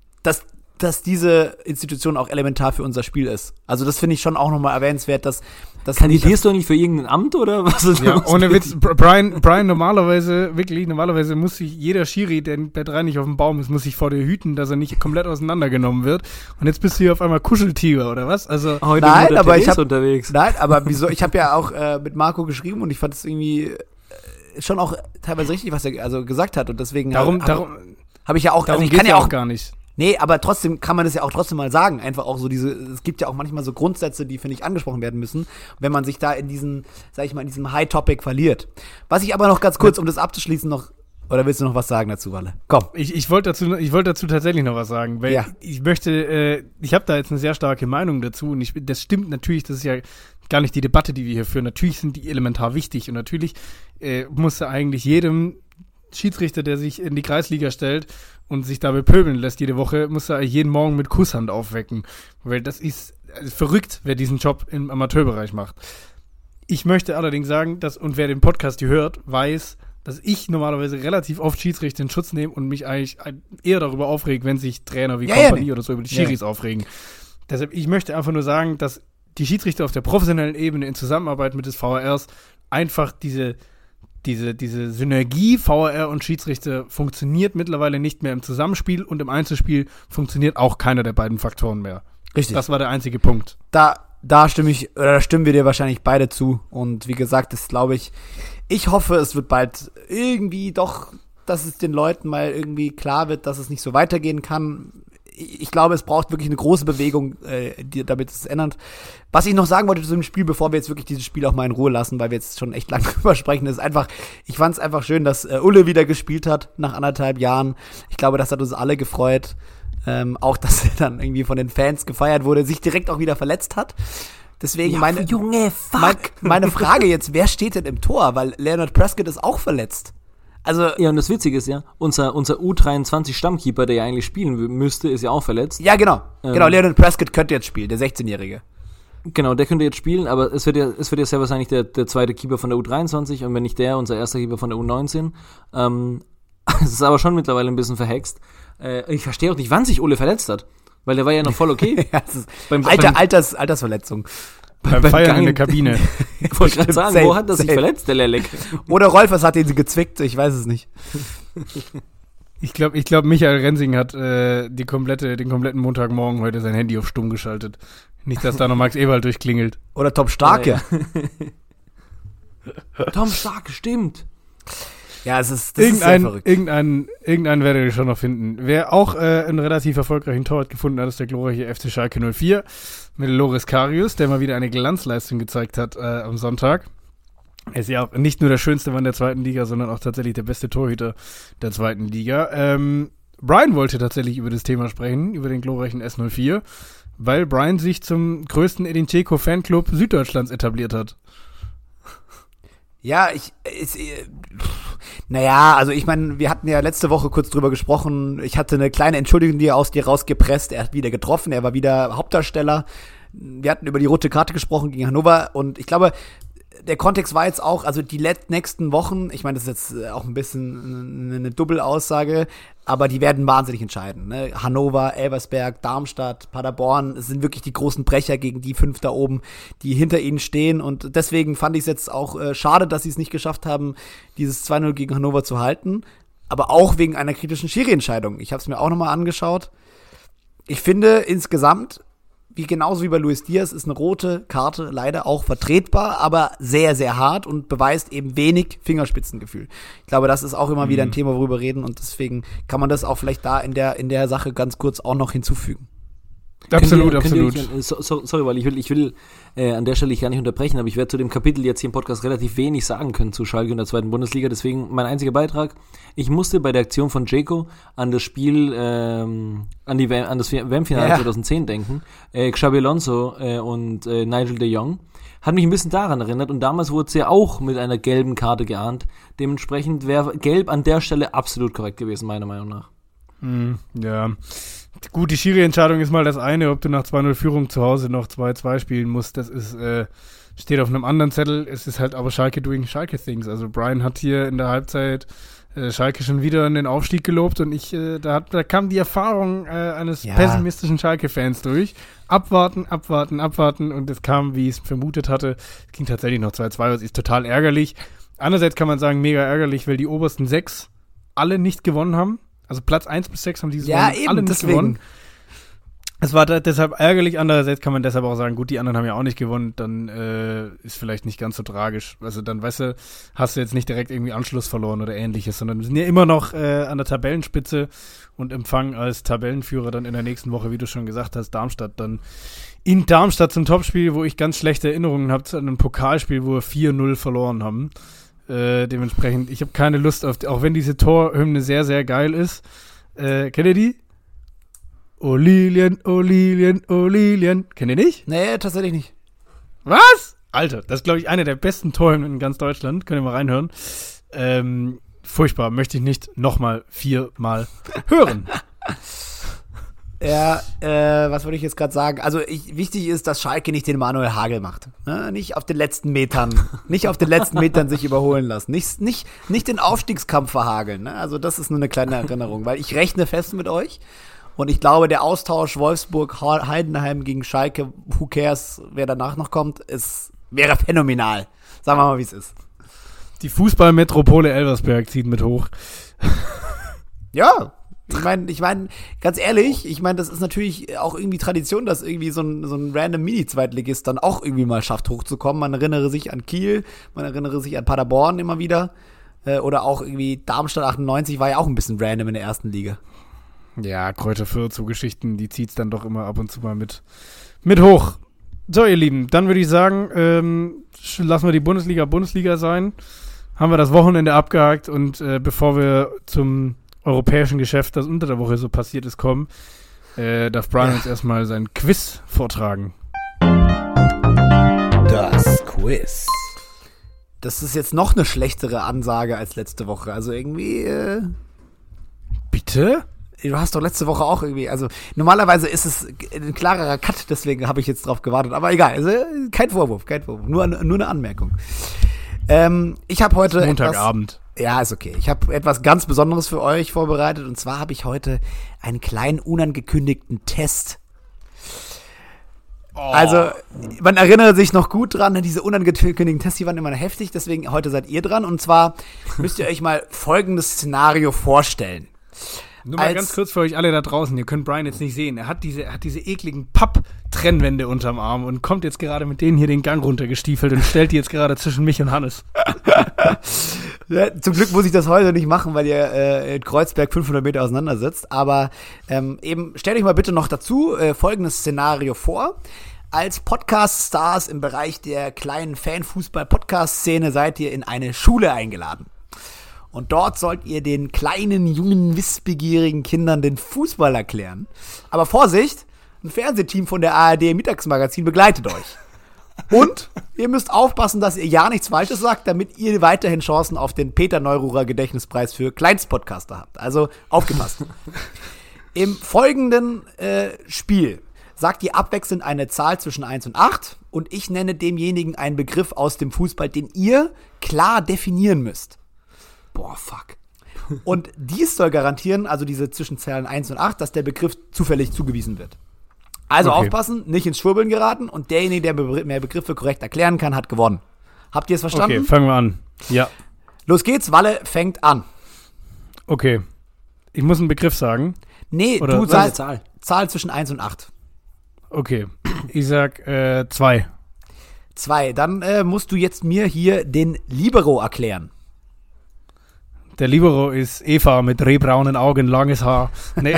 diese Institution auch elementar für unser Spiel ist. Also das finde ich schon auch nochmal erwähnenswert, dass Kandidierst du nicht für irgendein Amt oder was ist ja, los? Ohne Witz, Brian, normalerweise muss sich jeder Schiri, der bei 3 nicht auf dem Baum ist, muss sich vor dir hüten, dass er nicht komplett auseinandergenommen wird. Und jetzt bist du hier auf einmal Kuscheltiger, oder was? Also Heute nein, aber unterwegs. Nein, aber wieso? Ich habe ja auch mit Marco geschrieben und ich fand es irgendwie schon auch teilweise richtig, was er also gesagt hat, und deswegen darum habe ich ja auch, darum also ich kann ja auch gar nicht. Nee, aber trotzdem kann man das ja auch trotzdem mal sagen. Einfach auch so es gibt ja auch manchmal so Grundsätze, die, finde ich, angesprochen werden müssen, wenn man sich da in diesem High-Topic verliert. Was ich aber noch ganz kurz, um das abzuschließen, oder willst du noch was sagen dazu, Walle? Komm. Ich wollte dazu tatsächlich noch was sagen, weil ich habe da jetzt eine sehr starke Meinung dazu, und das stimmt natürlich, das ist ja gar nicht die Debatte, die wir hier führen. Natürlich sind die elementar wichtig, und natürlich muss eigentlich jedem Schiedsrichter, der sich in die Kreisliga stellt und sich dabei pöbeln lässt jede Woche, muss er jeden Morgen mit Kusshand aufwecken. Weil das ist verrückt, wer diesen Job im Amateurbereich macht. Ich möchte allerdings sagen, und wer den Podcast hier hört, weiß, dass ich normalerweise relativ oft Schiedsrichter in Schutz nehme und mich eigentlich eher darüber aufrege, wenn sich Trainer wie Kompanie oder so über die Schiris aufregen. Deshalb, ich möchte einfach nur sagen, dass die Schiedsrichter auf der professionellen Ebene in Zusammenarbeit mit des VARs einfach diese Synergie VAR und Schiedsrichter funktioniert mittlerweile nicht mehr im Zusammenspiel, und im Einzelspiel funktioniert auch keiner der beiden Faktoren mehr. Richtig. Das war der einzige Punkt. Da stimmen wir dir wahrscheinlich beide zu, und wie gesagt, das glaube ich hoffe, es wird bald irgendwie doch, dass es den Leuten mal irgendwie klar wird, dass es nicht so weitergehen kann. Ich glaube, es braucht wirklich eine große Bewegung, damit es ändert. Was ich noch sagen wollte zu dem Spiel, bevor wir jetzt wirklich dieses Spiel auch mal in Ruhe lassen, weil wir jetzt schon echt lange drüber sprechen, ist einfach, ich fand es einfach schön, dass Ulle wieder gespielt hat nach 1,5 Jahren. Ich glaube, das hat uns alle gefreut. Auch, dass er dann irgendwie von den Fans gefeiert wurde, sich direkt auch wieder verletzt hat. Deswegen meine Frage jetzt, wer steht denn im Tor? Weil Leonard Prescott ist auch verletzt. Also, ja, und das Witzige ist ja, unser U23-Stammkeeper, der ja eigentlich spielen müsste, ist ja auch verletzt. Ja, genau. Leonard Prescott könnte jetzt spielen, der 16-Jährige. Genau, der könnte jetzt spielen, aber es wird ja sehr wahrscheinlich der zweite Keeper von der U23, und wenn nicht unser erster Keeper von der U19. Es ist aber schon mittlerweile ein bisschen verhext. Ich verstehe auch nicht, wann sich Ole verletzt hat, weil der war ja noch voll okay. Ja, das ist Altersverletzung. Beim Feiern in der Kabine. Ich wollte gerade sagen, wo hat er sich verletzt, der Lelek? Oder Rolfers hat ihn gezwickt, ich weiß es nicht. Ich glaube, Michael Rensing hat den kompletten Montagmorgen heute sein Handy auf stumm geschaltet. Nicht, dass da noch Max Eberl durchklingelt. Oder Tom Starke. Ja. Tom Starke, stimmt. Ja, das ist sehr verrückt. Irgendeinen werdet ihr schon noch finden. Wer auch einen relativ erfolgreichen Torwart gefunden hat, ist der glorreiche FC Schalke 04 mit Loris Karius, der mal wieder eine Glanzleistung gezeigt hat am Sonntag. Er ist ja auch nicht nur der schönste Mann der zweiten Liga, sondern auch tatsächlich der beste Torhüter der zweiten Liga. Brian wollte tatsächlich über das Thema sprechen, über den glorreichen S04, weil Brian sich zum größten Edin Dzeko Fanclub Süddeutschlands etabliert hat. Ja, also ich meine, wir hatten ja letzte Woche kurz drüber gesprochen. Ich hatte eine kleine Entschuldigung aus dir rausgepresst. Er hat wieder getroffen, er war wieder Hauptdarsteller. Wir hatten über die rote Karte gesprochen gegen Hannover und ich glaube, der Kontext war jetzt auch, also die nächsten Wochen, ich meine, das ist jetzt auch ein bisschen eine Doppelaussage, aber die werden wahnsinnig entscheiden. Ne? Hannover, Elversberg, Darmstadt, Paderborn, es sind wirklich die großen Brecher gegen die 5 da oben, die hinter ihnen stehen. Und deswegen fand ich es jetzt auch schade, dass sie es nicht geschafft haben, dieses 2-0 gegen Hannover zu halten. Aber auch wegen einer kritischen Schiri-Entscheidung. Ich habe es mir auch nochmal angeschaut. Ich finde insgesamt, genauso wie bei Luis Diaz, ist eine rote Karte leider auch vertretbar, aber sehr, sehr hart und beweist eben wenig Fingerspitzengefühl. Ich glaube, das ist auch immer wieder ein Thema, worüber wir reden und deswegen kann man das auch vielleicht da in der Sache ganz kurz auch noch hinzufügen. Absolut. Sorry, weil ich will an der Stelle gar nicht unterbrechen, aber ich werde zu dem Kapitel jetzt hier im Podcast relativ wenig sagen können zu Schalke in der 2. Bundesliga, deswegen mein einziger Beitrag. Ich musste bei der Aktion von Dzeko an das Spiel, an das WM-Finale 2010 denken. Xabi Alonso und Nigel de Jong. Hat mich ein bisschen daran erinnert und damals wurde es ja auch mit einer gelben Karte geahnt. Dementsprechend wäre Gelb an der Stelle absolut korrekt gewesen, meiner Meinung nach. Ja. Gut, die Schiri-Entscheidung ist mal das eine, ob du nach 2-0 Führung zu Hause noch 2-2 spielen musst, das ist, steht auf einem anderen Zettel, es ist halt aber Schalke doing Schalke-Things, also Brian hat hier in der Halbzeit Schalke schon wieder in den Aufstieg gelobt und da kam die Erfahrung eines pessimistischen Schalke-Fans durch, abwarten und es kam, wie ich es vermutet hatte, es ging tatsächlich noch 2-2, das ist total ärgerlich. Andererseits kann man sagen, mega ärgerlich, weil die obersten 6 alle nicht gewonnen haben. Also Platz 1 bis 6 haben diese Saison alle nicht gewonnen. Es war deshalb ärgerlich, andererseits kann man deshalb auch sagen, gut, die anderen haben ja auch nicht gewonnen, dann ist vielleicht nicht ganz so tragisch. Also dann, weißt du, hast du jetzt nicht direkt irgendwie Anschluss verloren oder ähnliches, sondern wir sind ja immer noch an der Tabellenspitze und empfangen als Tabellenführer dann in der nächsten Woche, wie du schon gesagt hast, Darmstadt dann in Darmstadt zum Topspiel, wo ich ganz schlechte Erinnerungen habe, zu einem Pokalspiel, wo wir 4-0 verloren haben. Dementsprechend, ich habe keine Lust auf, auch wenn diese Torhymne sehr, sehr geil ist. Kennt ihr die? Oh Lilien, oh Lilien, oh Lilien. Kennt ihr nicht? Nee, tatsächlich nicht. Was? Alter, das ist, glaube ich, eine der besten Torhymnen in ganz Deutschland. Könnt ihr mal reinhören. Furchtbar, möchte ich nicht nochmal 4-mal hören. Ja, was wollte ich jetzt gerade sagen? Also wichtig ist, dass Schalke nicht den Manuel Hagel macht. Ne? Nicht auf den letzten Metern sich überholen lassen. Nicht den Aufstiegskampf verhageln. Ne? Also das ist nur eine kleine Erinnerung, weil ich rechne fest mit euch und ich glaube, der Austausch Wolfsburg-Heidenheim gegen Schalke, who cares, wer danach noch kommt, wäre phänomenal. Sagen wir mal, wie es ist. Die Fußballmetropole Elversberg zieht mit hoch. Ja, ich meine, ganz ehrlich, das ist natürlich auch irgendwie Tradition, dass irgendwie so ein random Mini-Zweitligist dann auch irgendwie mal schafft, hochzukommen. Man erinnere sich an Kiel, man erinnere sich an Paderborn immer wieder. Oder auch irgendwie Darmstadt 98 war ja auch ein bisschen random in der ersten Liga. Ja, Kräuter Fürth, so Geschichten, die zieht's dann doch immer ab und zu mal mit hoch. So, ihr Lieben, dann würde ich sagen, lassen wir die Bundesliga sein. Haben wir das Wochenende abgehakt und bevor wir zum europäischen Geschäft, das unter der Woche so passiert ist, kommen, darf Brian uns erstmal sein Quiz vortragen. Das Quiz. Das ist jetzt noch eine schlechtere Ansage als letzte Woche. Also irgendwie, Bitte? Du hast doch letzte Woche auch irgendwie, also normalerweise ist es ein klarerer Cut, deswegen habe ich jetzt drauf gewartet. Aber egal, also kein Vorwurf. Nur eine Anmerkung. Ich habe heute Montagabend. Ja, ist okay. Ich habe etwas ganz Besonderes für euch vorbereitet. Und zwar habe ich heute einen kleinen, unangekündigten Test. Oh. Also, man erinnert sich noch gut dran, diese unangekündigten Tests, die waren immer heftig. Deswegen, heute seid ihr dran. Und zwar müsst ihr euch mal folgendes Szenario vorstellen. Nur mal ganz kurz für euch alle da draußen, ihr könnt Brian jetzt nicht sehen. Er hat diese ekligen Papp-Trennwände unterm Arm und kommt jetzt gerade mit denen hier den Gang runtergestiefelt und stellt die jetzt gerade zwischen mich und Hannes. Ja, zum Glück muss ich das heute nicht machen, weil ihr in Kreuzberg 500 Meter auseinander sitzt. Aber eben stellt euch mal bitte noch dazu folgendes Szenario vor. Als Podcast-Stars im Bereich der kleinen Fanfußball-Podcast-Szene seid ihr in eine Schule eingeladen. Und dort sollt ihr den kleinen, jungen, wissbegierigen Kindern den Fußball erklären. Aber Vorsicht, ein Fernsehteam von der ARD Mittagsmagazin begleitet euch. Und ihr müsst aufpassen, dass ihr ja nichts Falsches sagt, damit ihr weiterhin Chancen auf den Peter Neururer Gedächtnispreis für Kleinstpodcaster habt. Also aufgepasst. Im folgenden Spiel sagt ihr abwechselnd eine Zahl zwischen 1 und 8 und ich nenne demjenigen einen Begriff aus dem Fußball, den ihr klar definieren müsst. Boah, fuck. Und dies soll garantieren, also diese Zwischenzahlen 1 und 8, dass der Begriff zufällig zugewiesen wird. Also Okay. aufpassen, nicht ins Schwurbeln geraten und derjenige, der mehr Begriffe korrekt erklären kann, hat gewonnen. Habt ihr es verstanden? Okay, fangen wir an. Ja, Los geht's, Walle fängt an. okay. Ich muss einen Begriff sagen. Nee, Oder du was sagst Zahl? Zahl zwischen 1 und 8. Okay, ich sag 2. 2. Dann musst du jetzt mir hier den Libero erklären. Der Libero ist Eva mit rehbraunen Augen, langes Haar. Nee.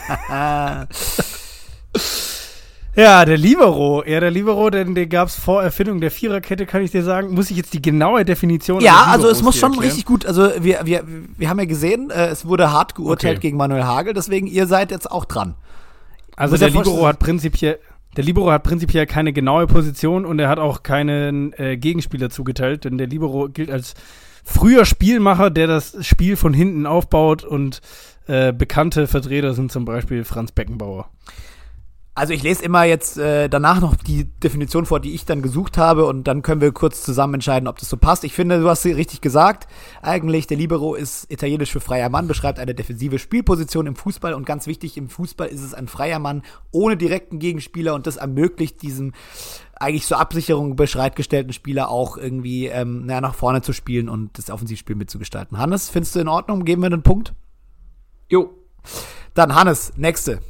Ja, der Libero, den gab es vor Erfindung der Viererkette, kann ich dir sagen. Muss ich jetzt die genaue Definition Ja, des also es Liberos muss dir schon erklären? richtig gut, also wir haben ja gesehen, es wurde hart geurteilt Okay. gegen Manuel Hagel, deswegen ihr seid jetzt auch dran. Also Muss der ja vorstellen- Libero hat prinzipiell keine genaue Position und er hat auch keinen Gegenspieler zugeteilt, denn der Libero gilt als früher Spielmacher, der das Spiel von hinten aufbaut und bekannte Vertreter sind zum Beispiel Franz Beckenbauer. Also ich lese immer jetzt danach noch die Definition vor, die ich dann gesucht habe und dann können wir kurz zusammen entscheiden, ob das so passt. Ich finde, du hast sie richtig gesagt. Eigentlich, der Libero ist italienisch für freier Mann, beschreibt eine defensive Spielposition im Fußball und ganz wichtig, im Fußball ist es ein freier Mann ohne direkten Gegenspieler und das ermöglicht diesem eigentlich zur Absicherung bereitgestellten Spieler auch irgendwie nach vorne zu spielen und das Offensivspiel mitzugestalten. Hannes, findest du in Ordnung? Geben wir den Punkt? Jo, Dann Hannes, nächste.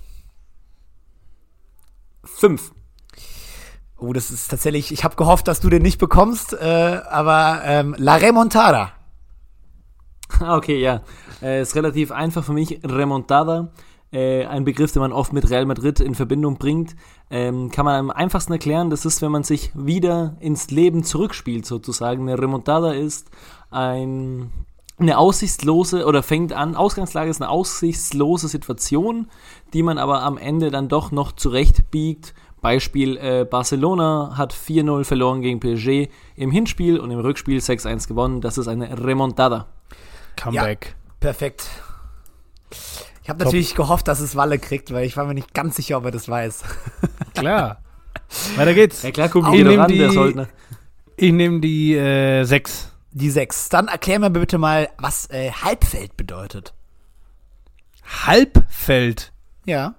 5. Oh, das ist tatsächlich, ich habe gehofft, dass du den nicht bekommst, aber La Remontada. Okay, ja. Ist relativ einfach für mich. Remontada, ein Begriff, den man oft mit Real Madrid in Verbindung bringt, kann man am einfachsten erklären. Das ist, wenn man sich wieder ins Leben zurückspielt, sozusagen. Eine Remontada ist eine aussichtslose, oder fängt an, Ausgangslage ist eine aussichtslose Situation, die man aber am Ende dann doch noch zurechtbiegt. Beispiel, Barcelona hat 4-0 verloren gegen PSG im Hinspiel und im Rückspiel 6-1 gewonnen. Das ist eine Remontada. Comeback. Perfekt. Ich habe natürlich gehofft, dass es Walle kriegt, weil ich war mir nicht ganz sicher, ob er das weiß. Klar. Weiter geht's. Ja klar, guck Ich ihn doch nehm an, der die- Soldner. Ich nehme die 6. Die 6. Dann erklär mir bitte mal, was Halbfeld bedeutet. Halbfeld. Ja.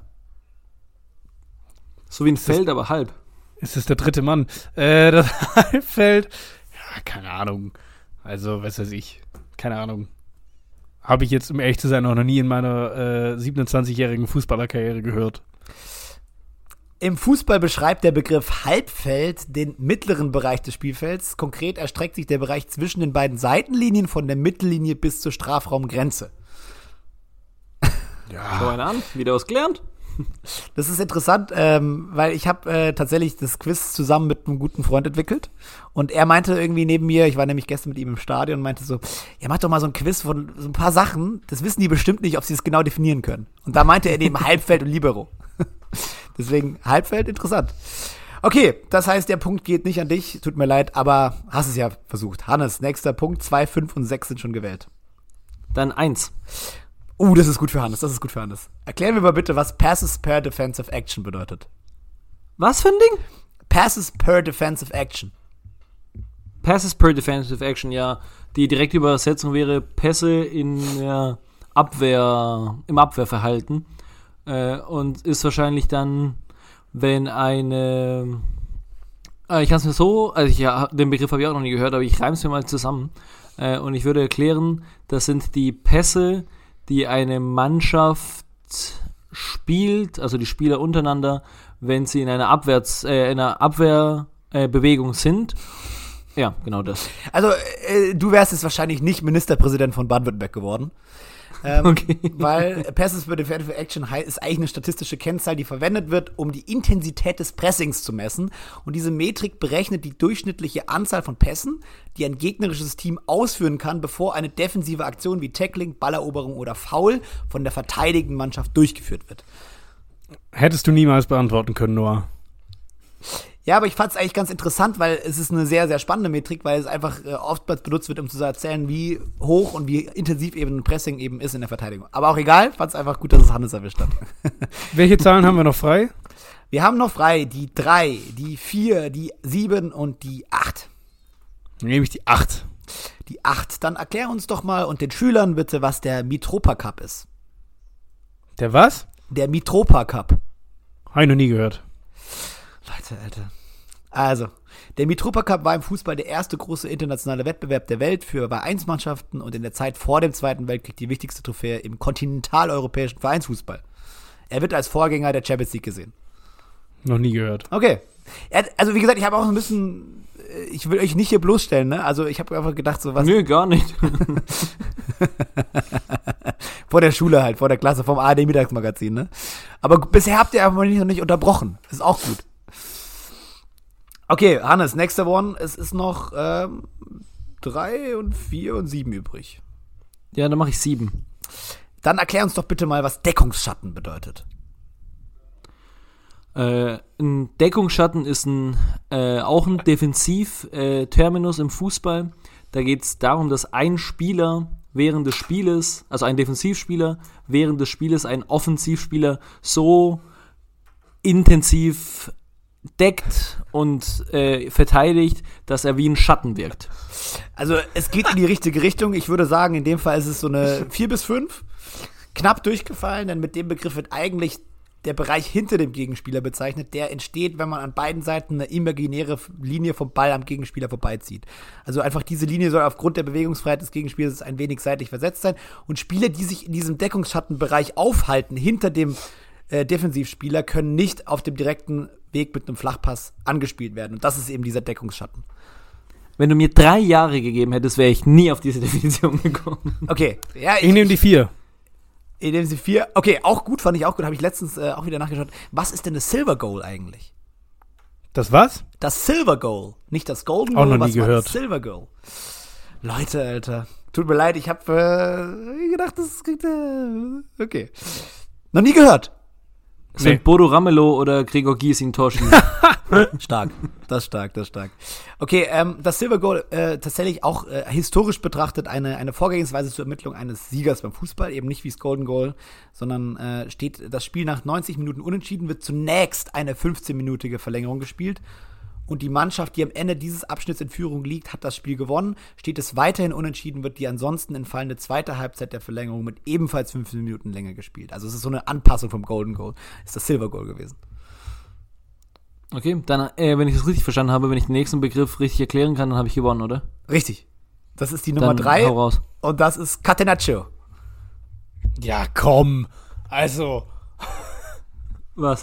So wie ein Feld, aber halb. Ist es der dritte Mann? Das Halbfeld. Ja, keine Ahnung. Also, was weiß ich. Keine Ahnung. Habe ich jetzt, um ehrlich zu sein, noch nie in meiner 27-jährigen Fußballerkarriere gehört. Im Fußball beschreibt der Begriff Halbfeld den mittleren Bereich des Spielfelds. Konkret erstreckt sich der Bereich zwischen den beiden Seitenlinien von der Mittellinie bis zur Strafraumgrenze. Schau einen an, wieder was gelernt. Das ist interessant, weil ich habe tatsächlich das Quiz zusammen mit einem guten Freund entwickelt und er meinte irgendwie neben mir, ich war nämlich gestern mit ihm im Stadion und meinte so, ja mach doch mal so ein Quiz von so ein paar Sachen, das wissen die bestimmt nicht, ob sie es genau definieren können. Und da meinte er neben Halbfeld und Libero. Deswegen Halbfeld, interessant. Okay, das heißt, der Punkt geht nicht an dich, tut mir leid, aber hast es ja versucht. Hannes, nächster Punkt, 2, 5 und 6 sind schon gewählt. Dann 1. Das ist gut für Hannes, das ist gut für Hannes. Erklär mir mal bitte, was Passes per Defensive Action bedeutet. Was für ein Ding? Passes per Defensive Action. Passes per Defensive Action, ja. Die direkte Übersetzung wäre Pässe im Abwehrverhalten. Und ist wahrscheinlich dann, wenn eine ich kann es mir so, den Begriff habe ich auch noch nie gehört, aber ich reime es mir mal zusammen. Und ich würde erklären, das sind die Pässe, die eine Mannschaft spielt, also die Spieler untereinander, wenn sie in einer Abwehrbewegung sind. Ja, genau das. Also, du wärst jetzt wahrscheinlich nicht Ministerpräsident von Baden-Württemberg geworden. Okay. Weil Passes per Defensive Action ist eigentlich eine statistische Kennzahl, die verwendet wird, um die Intensität des Pressings zu messen. Und diese Metrik berechnet die durchschnittliche Anzahl von Pässen, die ein gegnerisches Team ausführen kann, bevor eine defensive Aktion wie Tackling, Balleroberung oder Foul von der verteidigenden Mannschaft durchgeführt wird. Hättest du niemals beantworten können, Noah. Ja, aber ich fand es eigentlich ganz interessant, weil es ist eine sehr, sehr spannende Metrik, weil es einfach oftmals benutzt wird, um zu erzählen, wie hoch und wie intensiv eben ein Pressing eben ist in der Verteidigung. Aber auch egal, fand es einfach gut, dass es Hannes erwischt hat. Welche Zahlen haben wir noch frei? Wir haben noch frei die 3, die 4, die 7 und die 8. Dann nehme ich die 8. Die 8. Dann erklär uns doch mal und den Schülern bitte, was der Mitropa Cup ist. Der was? Der Mitropa Cup. Habe ich noch nie gehört. Leute, Alter. Also, der Mitropa Cup war im Fußball der erste große internationale Wettbewerb der Welt für Vereinsmannschaften und in der Zeit vor dem Zweiten Weltkrieg die wichtigste Trophäe im kontinentaleuropäischen Vereinsfußball. Er wird als Vorgänger der Champions League gesehen. Noch nie gehört. Okay. Also, wie gesagt, ich habe auch ein bisschen, ich will euch nicht hier bloßstellen, ne? Also, ich habe einfach gedacht, so was. Nö, gar nicht. Vor der Schule halt, vor der Klasse, vom ARD-Mittagsmagazin, ne? Aber bisher habt ihr einfach noch nicht unterbrochen. Ist auch gut. Okay, Hannes, nächster One. Es ist noch 3 und 4 und 7 übrig. Ja, dann mache ich 7. Dann erklär uns doch bitte mal, was Deckungsschatten bedeutet. Ein Deckungsschatten ist auch ein Defensiv-Terminus im Fußball. Da geht es darum, dass ein Spieler während des Spieles, also ein Defensivspieler, während des Spieles einen Offensivspieler so intensiv deckt und verteidigt, dass er wie ein Schatten wirkt. Also es geht in die richtige Richtung. Ich würde sagen, in dem Fall ist es so eine 4 bis 5. Knapp durchgefallen, denn mit dem Begriff wird eigentlich der Bereich hinter dem Gegenspieler bezeichnet, der entsteht, wenn man an beiden Seiten eine imaginäre Linie vom Ball am Gegenspieler vorbeizieht. Also einfach diese Linie soll aufgrund der Bewegungsfreiheit des Gegenspielers ein wenig seitlich versetzt sein. Und Spieler, die sich in diesem Deckungsschattenbereich aufhalten, hinter dem Defensivspieler, können nicht auf dem direkten Weg mit einem Flachpass angespielt werden. Und das ist eben dieser Deckungsschatten. Wenn du mir 3 Jahre gegeben hättest, wäre ich nie auf diese Definition gekommen. Okay. Ja, Ich nehme die 4. In dem sie 4. Okay, auch gut, fand ich auch gut. Habe ich letztens auch wieder nachgeschaut. Was ist denn das Silver Goal eigentlich? Das was? Das Silver Goal. Nicht das Golden Auch Goal, noch nie was war gehört. das Silver Goal? Leute, Alter. Tut mir leid, ich habe gedacht, das kriegt okay. Noch nie gehört. So ein Bodo Ramelow oder Gregor Gysi Tor schießen. Stark. Das ist stark, das ist stark. Okay, das Silver Goal tatsächlich auch historisch betrachtet eine Vorgehensweise zur Ermittlung eines Siegers beim Fußball, eben nicht wie das Golden Goal, sondern steht das Spiel nach 90 Minuten unentschieden, wird zunächst eine 15-minütige Verlängerung gespielt und die Mannschaft, die am Ende dieses Abschnitts in Führung liegt, hat das Spiel gewonnen. Steht es weiterhin unentschieden, wird die ansonsten entfallende zweite Halbzeit der Verlängerung mit ebenfalls 15 Minuten länger gespielt. Also es ist so eine Anpassung vom Golden Goal. Ist das Silver Goal gewesen. Okay, dann, wenn ich das richtig verstanden habe, wenn ich den nächsten Begriff richtig erklären kann, dann habe ich gewonnen, oder? Richtig. Das ist die Nummer Dann 3 hau raus. und das ist Catenaccio. Ja, komm. Also. Was?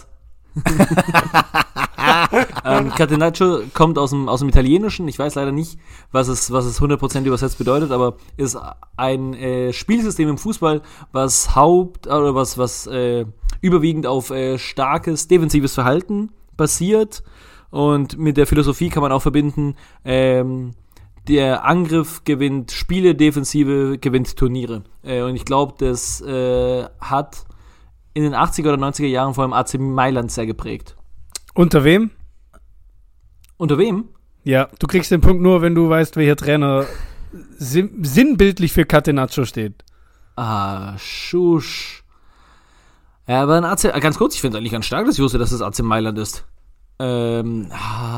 Catenaccio kommt aus dem Italienischen. Ich weiß leider nicht, was es 100% übersetzt bedeutet, aber ist ein Spielsystem im Fußball, was überwiegend auf starkes defensives Verhalten basiert, und mit der Philosophie kann man auch verbinden, der Angriff gewinnt Spiele, Defensive gewinnt Turniere. Und ich glaube, das hat in den 80er oder 90er Jahren vor allem AC Mailand sehr geprägt. Unter wem? Unter wem? Ja, du kriegst den Punkt nur, wenn du weißt, welcher Trainer sinnbildlich für Catenaccio steht. Schusch. Ja, aber ein AC, ganz kurz, ich finde es eigentlich ganz stark, dass ich wusste, dass es AC Mailand ist. Sorry.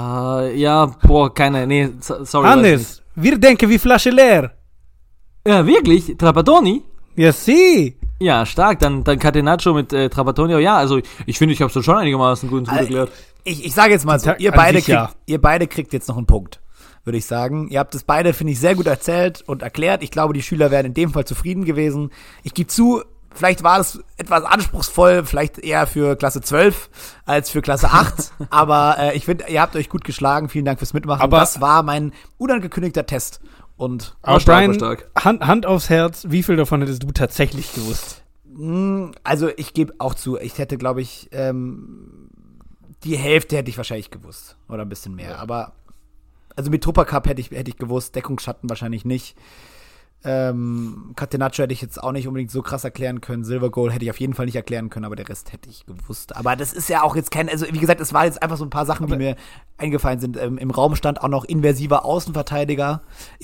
Hannes, wir denken wie Flasche leer. Ja, wirklich? Trapattoni? Ja, sie. Ja, stark. Dann Catenaccio mit Trapattoni. Ja, also ich finde, ich habe es schon einigermaßen gut erklärt. Ich sage jetzt mal so, ihr beide kriegt jetzt noch einen Punkt, würde ich sagen. Ihr habt es beide, finde ich, sehr gut erzählt und erklärt. Ich glaube, die Schüler wären in dem Fall zufrieden gewesen. Ich gebe zu, vielleicht war es etwas anspruchsvoll, vielleicht eher für Klasse 12 als für Klasse 8. Aber ich finde, ihr habt euch gut geschlagen. Vielen Dank fürs Mitmachen. Aber das war mein unangekündigter Test. Und Aber stark, Brian, Hand aufs Herz, wie viel davon hättest du tatsächlich gewusst? also ich gebe auch zu, ich hätte, glaube ich, die Hälfte hätte ich wahrscheinlich gewusst. Oder ein bisschen mehr. Aber, also mit Mitropa Cup hätte ich gewusst, Deckungsschatten wahrscheinlich nicht. Catenaccio hätte ich jetzt auch nicht unbedingt so krass erklären können. Silver Goal hätte ich auf jeden Fall nicht erklären können, aber der Rest hätte ich gewusst. Aber das ist ja auch jetzt also wie gesagt, es war jetzt einfach so ein paar Sachen, die mir eingefallen sind. Im Raum stand auch noch inverse Außenverteidiger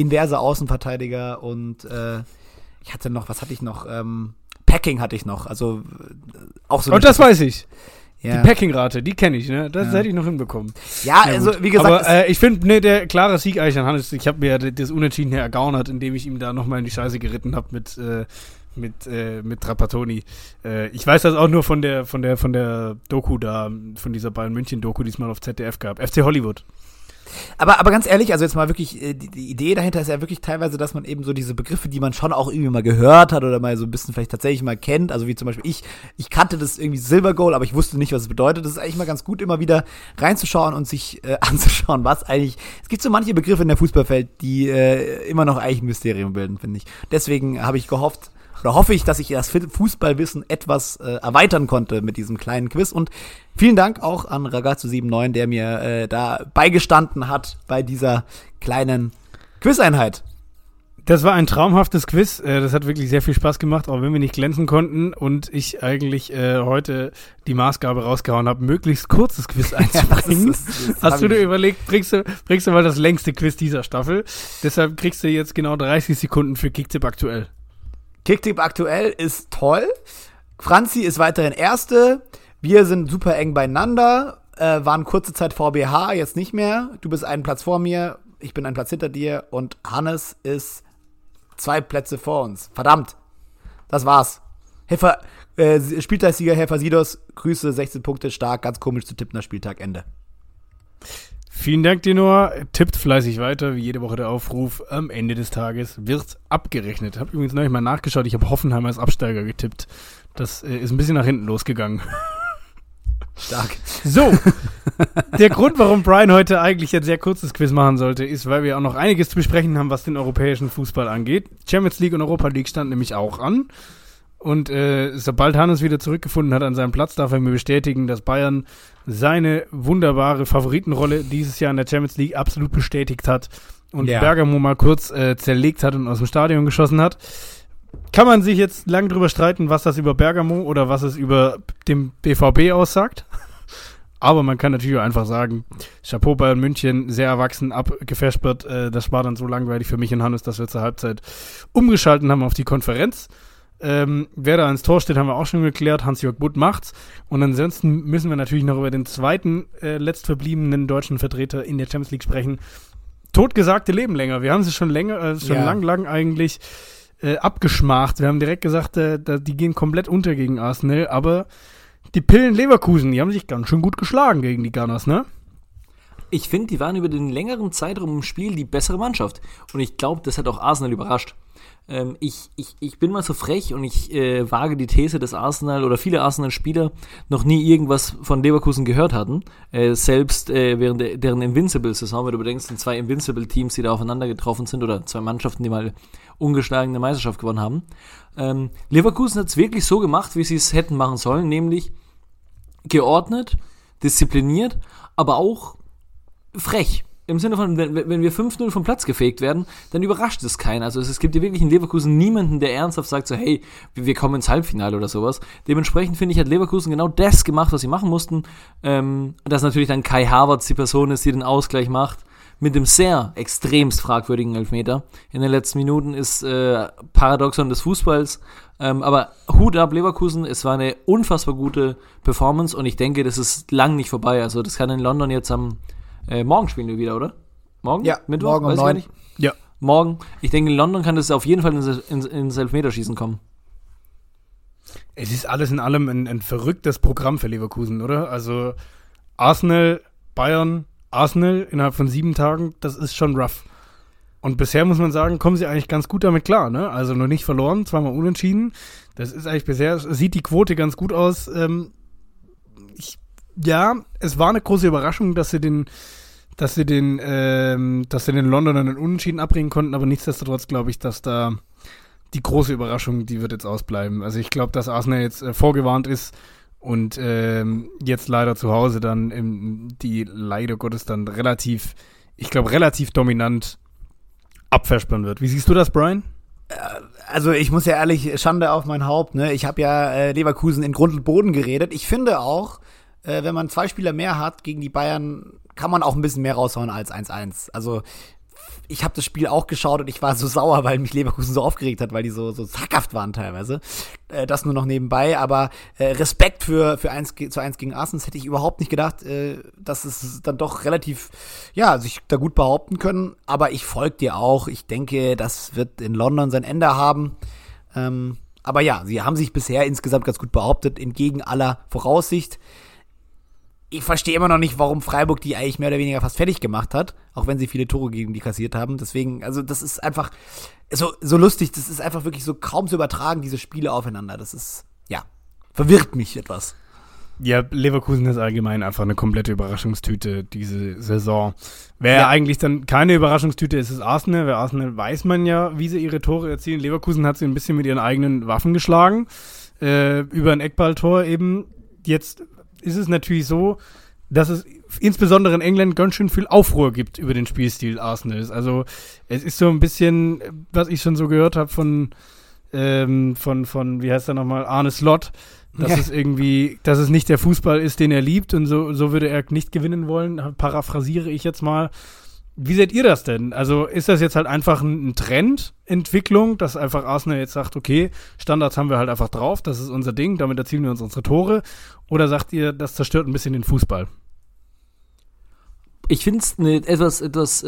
und ich hatte noch, was hatte ich noch? Packing hatte ich noch, also auch so. Und das weiß ich. Ja. Die Packing-Rate, die kenne ich, ne? Das hätte ich noch hinbekommen. Ja, also wie gesagt. Aber ich finde, der klare Sieg eigentlich an Hannes, ich habe mir das Unentschieden hier ergaunert, indem ich ihm da nochmal in die Scheiße geritten habe mit Trapattoni. Ich weiß das auch nur von der Doku da, von dieser Bayern München-Doku, die es mal auf ZDF gab. FC Hollywood. Aber ganz ehrlich, also jetzt mal wirklich, die Idee dahinter ist ja wirklich teilweise, dass man eben so diese Begriffe, die man schon auch irgendwie mal gehört hat oder mal so ein bisschen vielleicht tatsächlich mal kennt, also wie zum Beispiel ich kannte das irgendwie Silver Goal, aber ich wusste nicht, was es bedeutet. Das ist eigentlich mal ganz gut, immer wieder reinzuschauen und sich anzuschauen, was eigentlich, es gibt so manche Begriffe in der Fußballwelt, die immer noch eigentlich ein Mysterium bilden, finde ich. Deswegen habe ich gehofft, oder hoffe ich, dass ich das Fußballwissen etwas erweitern konnte mit diesem kleinen Quiz. Und vielen Dank auch an Ragazzo79, der mir da beigestanden hat bei dieser kleinen Quizeinheit. Das war ein traumhaftes Quiz. Das hat wirklich sehr viel Spaß gemacht, auch wenn wir nicht glänzen konnten und ich eigentlich heute die Maßgabe rausgehauen habe, möglichst kurzes Quiz einzubringen. Das hast du dir überlegt, bringst du mal das längste Quiz dieser Staffel. Deshalb kriegst du jetzt genau 30 Sekunden für Kicktipp aktuell. Kicktipp aktuell ist toll. Franzi ist weiterhin Erste. Wir sind super eng beieinander. Waren kurze Zeit VBH, jetzt nicht mehr. Du bist einen Platz vor mir, ich bin einen Platz hinter dir und Hannes ist 2 Plätze vor uns. Verdammt. Das war's. Spieltagssieger Herfasidos, Grüße, 16 Punkte, stark, ganz komisch zu tippen nach Spieltagende. Vielen Dank, Denor. Tippt fleißig weiter, wie jede Woche der Aufruf. Am Ende des Tages wird abgerechnet. Habe übrigens neulich mal nachgeschaut, ich habe Hoffenheim als Absteiger getippt. Das ist ein bisschen nach hinten losgegangen. Stark. So, der Grund, warum Brian heute eigentlich ein sehr kurzes Quiz machen sollte, ist, weil wir auch noch einiges zu besprechen haben, was den europäischen Fußball angeht. Champions League und Europa League stand nämlich auch an. Und sobald Hannes wieder zurückgefunden hat an seinem Platz, darf er mir bestätigen, dass Bayern seine wunderbare Favoritenrolle dieses Jahr in der Champions League absolut bestätigt hat und Bergamo mal kurz zerlegt hat und aus dem Stadion geschossen hat. Kann man sich jetzt lang drüber streiten, was das über Bergamo oder was es über den BVB aussagt. Aber man kann natürlich auch einfach sagen, Chapeau Bayern München, sehr erwachsen abgefespert. Das war dann so langweilig für mich und Hannes, dass wir zur Halbzeit umgeschalten haben auf die Konferenz. Wer da ans Tor steht, haben wir auch schon geklärt. Hans-Jörg Butt macht's. Und ansonsten müssen wir natürlich noch über den zweiten letztverbliebenen deutschen Vertreter in der Champions League sprechen. Totgesagte leben länger. Wir haben sie schon lang eigentlich abgeschmacht. Wir haben direkt gesagt, die gehen komplett unter gegen Arsenal. Aber die Pillen Leverkusen, die haben sich ganz schön gut geschlagen gegen die Gunners, ne? Ich finde, die waren über den längeren Zeitraum im Spiel die bessere Mannschaft. Und ich glaube, das hat auch Arsenal überrascht. Ich bin mal so frech und ich wage die These, dass Arsenal oder viele Arsenal-Spieler noch nie irgendwas von Leverkusen gehört hatten. Selbst während deren Invincible-Saison, wenn du bedenkst, sind 2 Invincible-Teams, die da aufeinander getroffen sind oder 2 Mannschaften, die mal ungeschlagen eine Meisterschaft gewonnen haben. Leverkusen hat es wirklich so gemacht, wie sie es hätten machen sollen, nämlich geordnet, diszipliniert, aber auch frech. Im Sinne von, wenn wir 5-0 vom Platz gefegt werden, dann überrascht es keinen. Also es gibt ja wirklich in Leverkusen niemanden, der ernsthaft sagt so, hey, wir kommen ins Halbfinale oder sowas. Dementsprechend finde ich, hat Leverkusen genau das gemacht, was sie machen mussten. Dass natürlich dann Kai Havertz die Person ist, die den Ausgleich macht. Mit dem sehr extremst fragwürdigen Elfmeter. In den letzten Minuten ist Paradoxon des Fußballs. Aber Hut ab Leverkusen, es war eine unfassbar gute Performance und ich denke, das ist lang nicht vorbei. Also das kann in London jetzt morgen spielen wir wieder, oder? Morgen? Ja, Mittwoch? morgen um 9. Ja. Morgen. Ich denke, in London kann das auf jeden Fall ins Elfmeterschießen kommen. Es ist alles in allem ein verrücktes Programm für Leverkusen, oder? Also Arsenal, Bayern, Arsenal innerhalb von 7 Tagen, das ist schon rough. Und bisher muss man sagen, kommen sie eigentlich ganz gut damit klar, ne? Also noch nicht verloren, 2-mal unentschieden. Das ist eigentlich bisher, sieht die Quote ganz gut aus. Es war eine große Überraschung, dass sie den London einen Unentschieden abbringen konnten, aber nichtsdestotrotz glaube ich, dass da die große Überraschung, die wird jetzt ausbleiben. Also ich glaube, dass Arsenal jetzt vorgewarnt ist und jetzt leider zu Hause dann die leider Gottes dann relativ dominant abverspern wird. Wie siehst du das, Brian? Also ich muss ja ehrlich, Schande auf mein Haupt, ne? Ich habe ja Leverkusen in Grund und Boden geredet. Ich finde auch, wenn man 2 Spieler mehr hat gegen die Bayern, kann man auch ein bisschen mehr raushauen als 1-1. Also ich habe das Spiel auch geschaut und ich war so sauer, weil mich Leverkusen so aufgeregt hat, weil die so zackhaft waren teilweise. Das nur noch nebenbei, aber Respekt für 1:1 gegen Arsenal, das hätte ich überhaupt nicht gedacht, dass es dann doch relativ, ja, sich da gut behaupten können. Aber ich folge dir auch. Ich denke, das wird in London sein Ende haben. Aber ja, sie haben sich bisher insgesamt ganz gut behauptet, entgegen aller Voraussicht. Ich verstehe immer noch nicht, warum Freiburg die eigentlich mehr oder weniger fast fertig gemacht hat, auch wenn sie viele Tore gegen die kassiert haben. Deswegen, also das ist einfach so lustig, das ist einfach wirklich so kaum zu übertragen, diese Spiele aufeinander. Das ist, ja, verwirrt mich etwas. Ja, Leverkusen ist allgemein einfach eine komplette Überraschungstüte diese Saison. Wer eigentlich dann keine Überraschungstüte ist, ist Arsenal. Bei Arsenal weiß man ja, wie sie ihre Tore erzielen. Leverkusen hat sie ein bisschen mit ihren eigenen Waffen geschlagen, über ein Eckballtor eben. Jetzt ist es natürlich so, dass es insbesondere in England ganz schön viel Aufruhr gibt über den Spielstil Arsenals. Also es ist so ein bisschen, was ich schon so gehört habe von wie heißt er nochmal, Arne Slot, dass es irgendwie, dass es nicht der Fußball ist, den er liebt und so würde er nicht gewinnen wollen, paraphrasiere ich jetzt mal. Wie seht ihr das denn? Also ist das jetzt halt einfach ein Trendentwicklung, dass einfach Arsenal jetzt sagt, okay, Standards haben wir halt einfach drauf, das ist unser Ding, damit erzielen wir uns unsere Tore? Oder sagt ihr, das zerstört ein bisschen den Fußball? Ich finde es eine etwas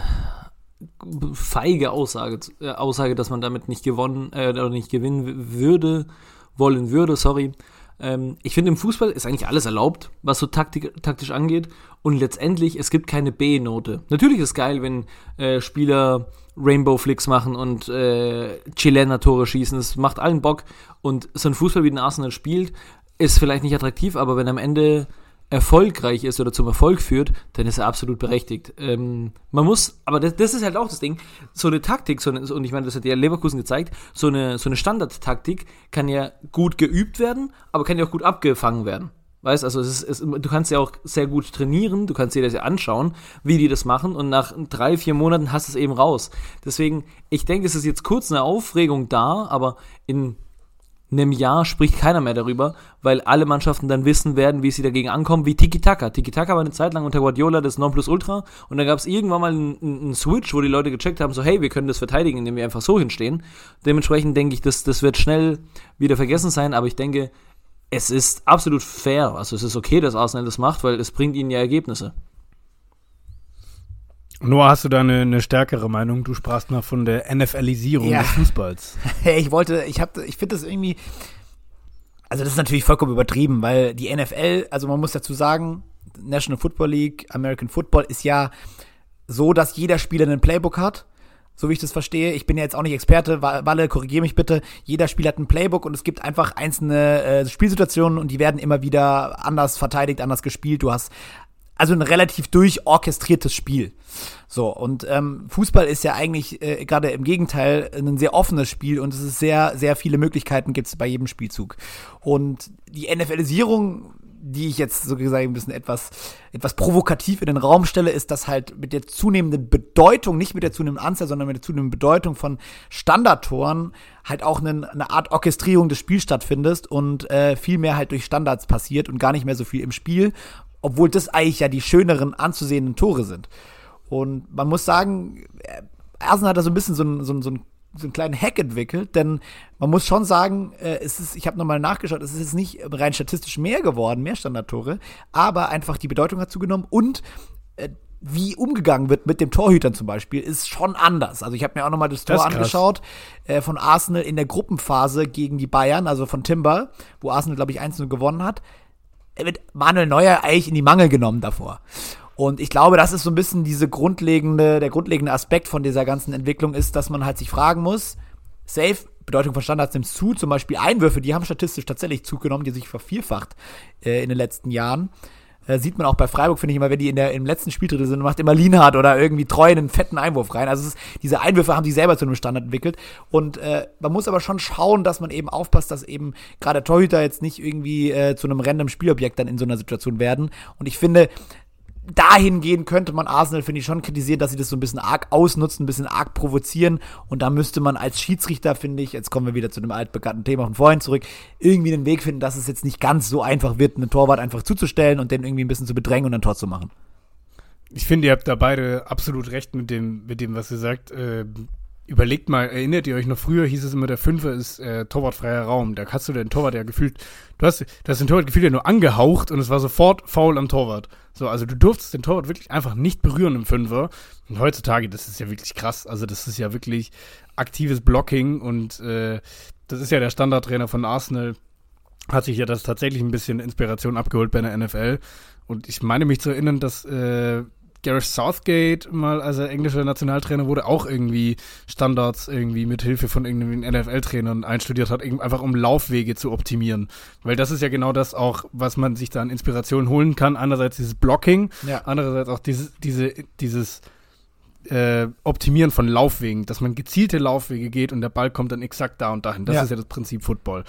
feige Aussage, dass man damit nicht gewinnen wollen würde. Ich finde, im Fußball ist eigentlich alles erlaubt, was so taktisch angeht. Und letztendlich, es gibt keine B-Note. Natürlich ist es geil, wenn Spieler Rainbow-Flicks machen und Chilener Tore schießen. Das macht allen Bock. Und so ein Fußball, wie den Arsenal spielt, ist vielleicht nicht attraktiv, aber wenn am Ende erfolgreich ist oder zum Erfolg führt, dann ist er absolut berechtigt. Man muss, aber das ist halt auch das Ding, so eine Taktik, und ich meine, das hat ja Leverkusen gezeigt, so eine Standardtaktik kann ja gut geübt werden, aber kann ja auch gut abgefangen werden. Weißt, also du kannst ja auch sehr gut trainieren, du kannst dir das ja anschauen, wie die das machen, und nach 3-4 Monaten hast du es eben raus. Deswegen, ich denke, es ist jetzt kurz eine Aufregung da, aber in einem Jahr spricht keiner mehr darüber, weil alle Mannschaften dann wissen werden, wie sie dagegen ankommen, wie Tiki-Taka. Tiki-Taka war eine Zeit lang unter Guardiola das Nonplusultra, und dann gab es irgendwann mal einen Switch, wo die Leute gecheckt haben, so hey, wir können das verteidigen, indem wir einfach so hinstehen. Dementsprechend denke ich, das wird schnell wieder vergessen sein, aber ich denke, es ist absolut fair, also es ist okay, dass Arsenal das macht, weil es bringt ihnen ja Ergebnisse. Noah, hast du da eine stärkere Meinung? Du sprachst mal von der NFLisierung des Fußballs. Ich finde das irgendwie, also das ist natürlich vollkommen übertrieben, weil die NFL, also man muss dazu sagen, National Football League, American Football ist ja so, dass jeder Spieler einen Playbook hat, so wie ich das verstehe. Ich bin ja jetzt auch nicht Experte, Walle, korrigiere mich bitte. Jeder Spieler hat ein Playbook und es gibt einfach einzelne Spielsituationen und die werden immer wieder anders verteidigt, anders gespielt. Du hast also ein relativ durchorchestriertes Spiel. So, und Fußball ist ja eigentlich gerade im Gegenteil ein sehr offenes Spiel, und es ist sehr, sehr viele Möglichkeiten gibt es bei jedem Spielzug. Und die NFLisierung, die ich jetzt so gesagt ein bisschen etwas provokativ in den Raum stelle, ist, dass halt mit der zunehmenden Bedeutung, nicht mit der zunehmenden Anzahl, sondern mit der zunehmenden Bedeutung von Standardtoren halt auch eine Art Orchestrierung des Spiels stattfindet und viel mehr halt durch Standards passiert und gar nicht mehr so viel im Spiel, obwohl das eigentlich ja die schöneren anzusehenden Tore sind. Und man muss sagen, Arsenal hat da so ein bisschen so einen kleinen Hack entwickelt, denn man muss schon sagen, ich habe nochmal nachgeschaut, es ist jetzt nicht rein statistisch mehr geworden, mehr Standardtore, aber einfach die Bedeutung hat zugenommen, und wie umgegangen wird mit dem Torhütern zum Beispiel, ist schon anders. Also ich habe mir auch nochmal das Tor angeschaut von Arsenal in der Gruppenphase gegen die Bayern, also von Timber, wo Arsenal, glaube ich, 1-0 gewonnen hat. Er wird Manuel Neuer eigentlich in die Mangel genommen davor. Und ich glaube, das ist so ein bisschen der grundlegende Aspekt von dieser ganzen Entwicklung ist, dass man halt sich fragen muss, safe, Bedeutung von Standards nimmt zu, zum Beispiel Einwürfe, die haben statistisch tatsächlich zugenommen, die sich vervierfacht in den letzten Jahren. Sieht man auch bei Freiburg, finde ich immer, wenn die im letzten Spiel drin sind, macht immer Lienhardt oder irgendwie Treu einen fetten Einwurf rein. Also diese Einwürfe haben sich selber zu einem Standard entwickelt. Und man muss aber schon schauen, dass man eben aufpasst, dass eben gerade Torhüter jetzt nicht irgendwie zu einem random Spielobjekt dann in so einer Situation werden. Und ich finde, dahingehend könnte man Arsenal, finde ich, schon kritisieren, dass sie das so ein bisschen arg ausnutzen, ein bisschen arg provozieren. Und da müsste man als Schiedsrichter, finde ich, jetzt kommen wir wieder zu dem altbekannten Thema von vorhin zurück, irgendwie einen Weg finden, dass es jetzt nicht ganz so einfach wird, einen Torwart einfach zuzustellen und den irgendwie ein bisschen zu bedrängen und ein Tor zu machen. Ich finde, ihr habt da beide absolut recht mit dem, was ihr sagt. Überlegt mal, erinnert ihr euch noch, früher hieß es immer, der Fünfer ist torwartfreier Raum. Da hast du den Torwart ja gefühlt, du hast den Torwart gefühlt ja nur angehaucht und es war sofort Foul am Torwart. So, also du durftest den Torwart wirklich einfach nicht berühren im Fünfer. Und heutzutage, das ist ja wirklich krass. Also das ist ja wirklich aktives Blocking und das ist ja der Standardtrainer von Arsenal, hat sich ja das tatsächlich ein bisschen Inspiration abgeholt bei der NFL. Und ich meine mich zu erinnern, dass Gareth Southgate mal, als er englischer Nationaltrainer wurde, auch irgendwie Standards irgendwie mit Hilfe von irgendeinen NFL-Trainern einstudiert hat, einfach um Laufwege zu optimieren. Weil das ist ja genau das auch, was man sich da an Inspiration holen kann. Einerseits dieses Blocking, andererseits auch dieses Optimieren von Laufwegen, dass man gezielte Laufwege geht und der Ball kommt dann exakt da und dahin. Das ist ja das Prinzip Football.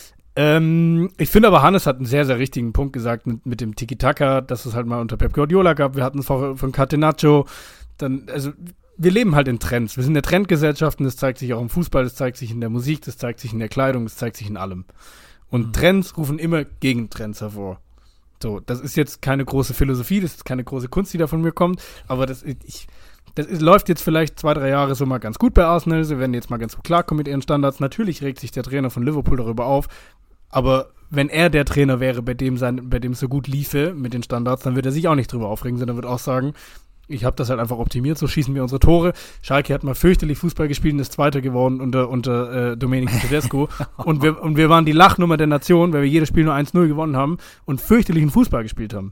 Ich finde aber, Hannes hat einen sehr, sehr richtigen Punkt gesagt mit dem Tiki-Taka, dass es halt mal unter Pep Guardiola gab. Wir hatten es von Catenaccio. Also wir leben halt in Trends. Wir sind eine Trendgesellschaft und das zeigt sich auch im Fußball, das zeigt sich in der Musik, das zeigt sich in der Kleidung, das zeigt sich in allem. Und Trends rufen immer Gegentrends hervor. So, das ist jetzt keine große Philosophie, das ist keine große Kunst, die da von mir kommt, aber das läuft jetzt vielleicht 2-3 Jahre so mal ganz gut bei Arsenal. Sie werden jetzt mal ganz gut klarkommen mit ihren Standards. Natürlich regt sich der Trainer von Liverpool darüber auf, aber wenn er der Trainer wäre, bei dem es so gut liefe mit den Standards, dann wird er sich auch nicht drüber aufregen, sondern wird auch sagen, ich habe das halt einfach optimiert, so schießen wir unsere Tore. Schalke hat mal fürchterlich Fußball gespielt und ist Zweiter geworden unter Domenico Tedesco. und wir waren die Lachnummer der Nation, weil wir jedes Spiel nur 1-0 gewonnen haben und fürchterlichen Fußball gespielt haben.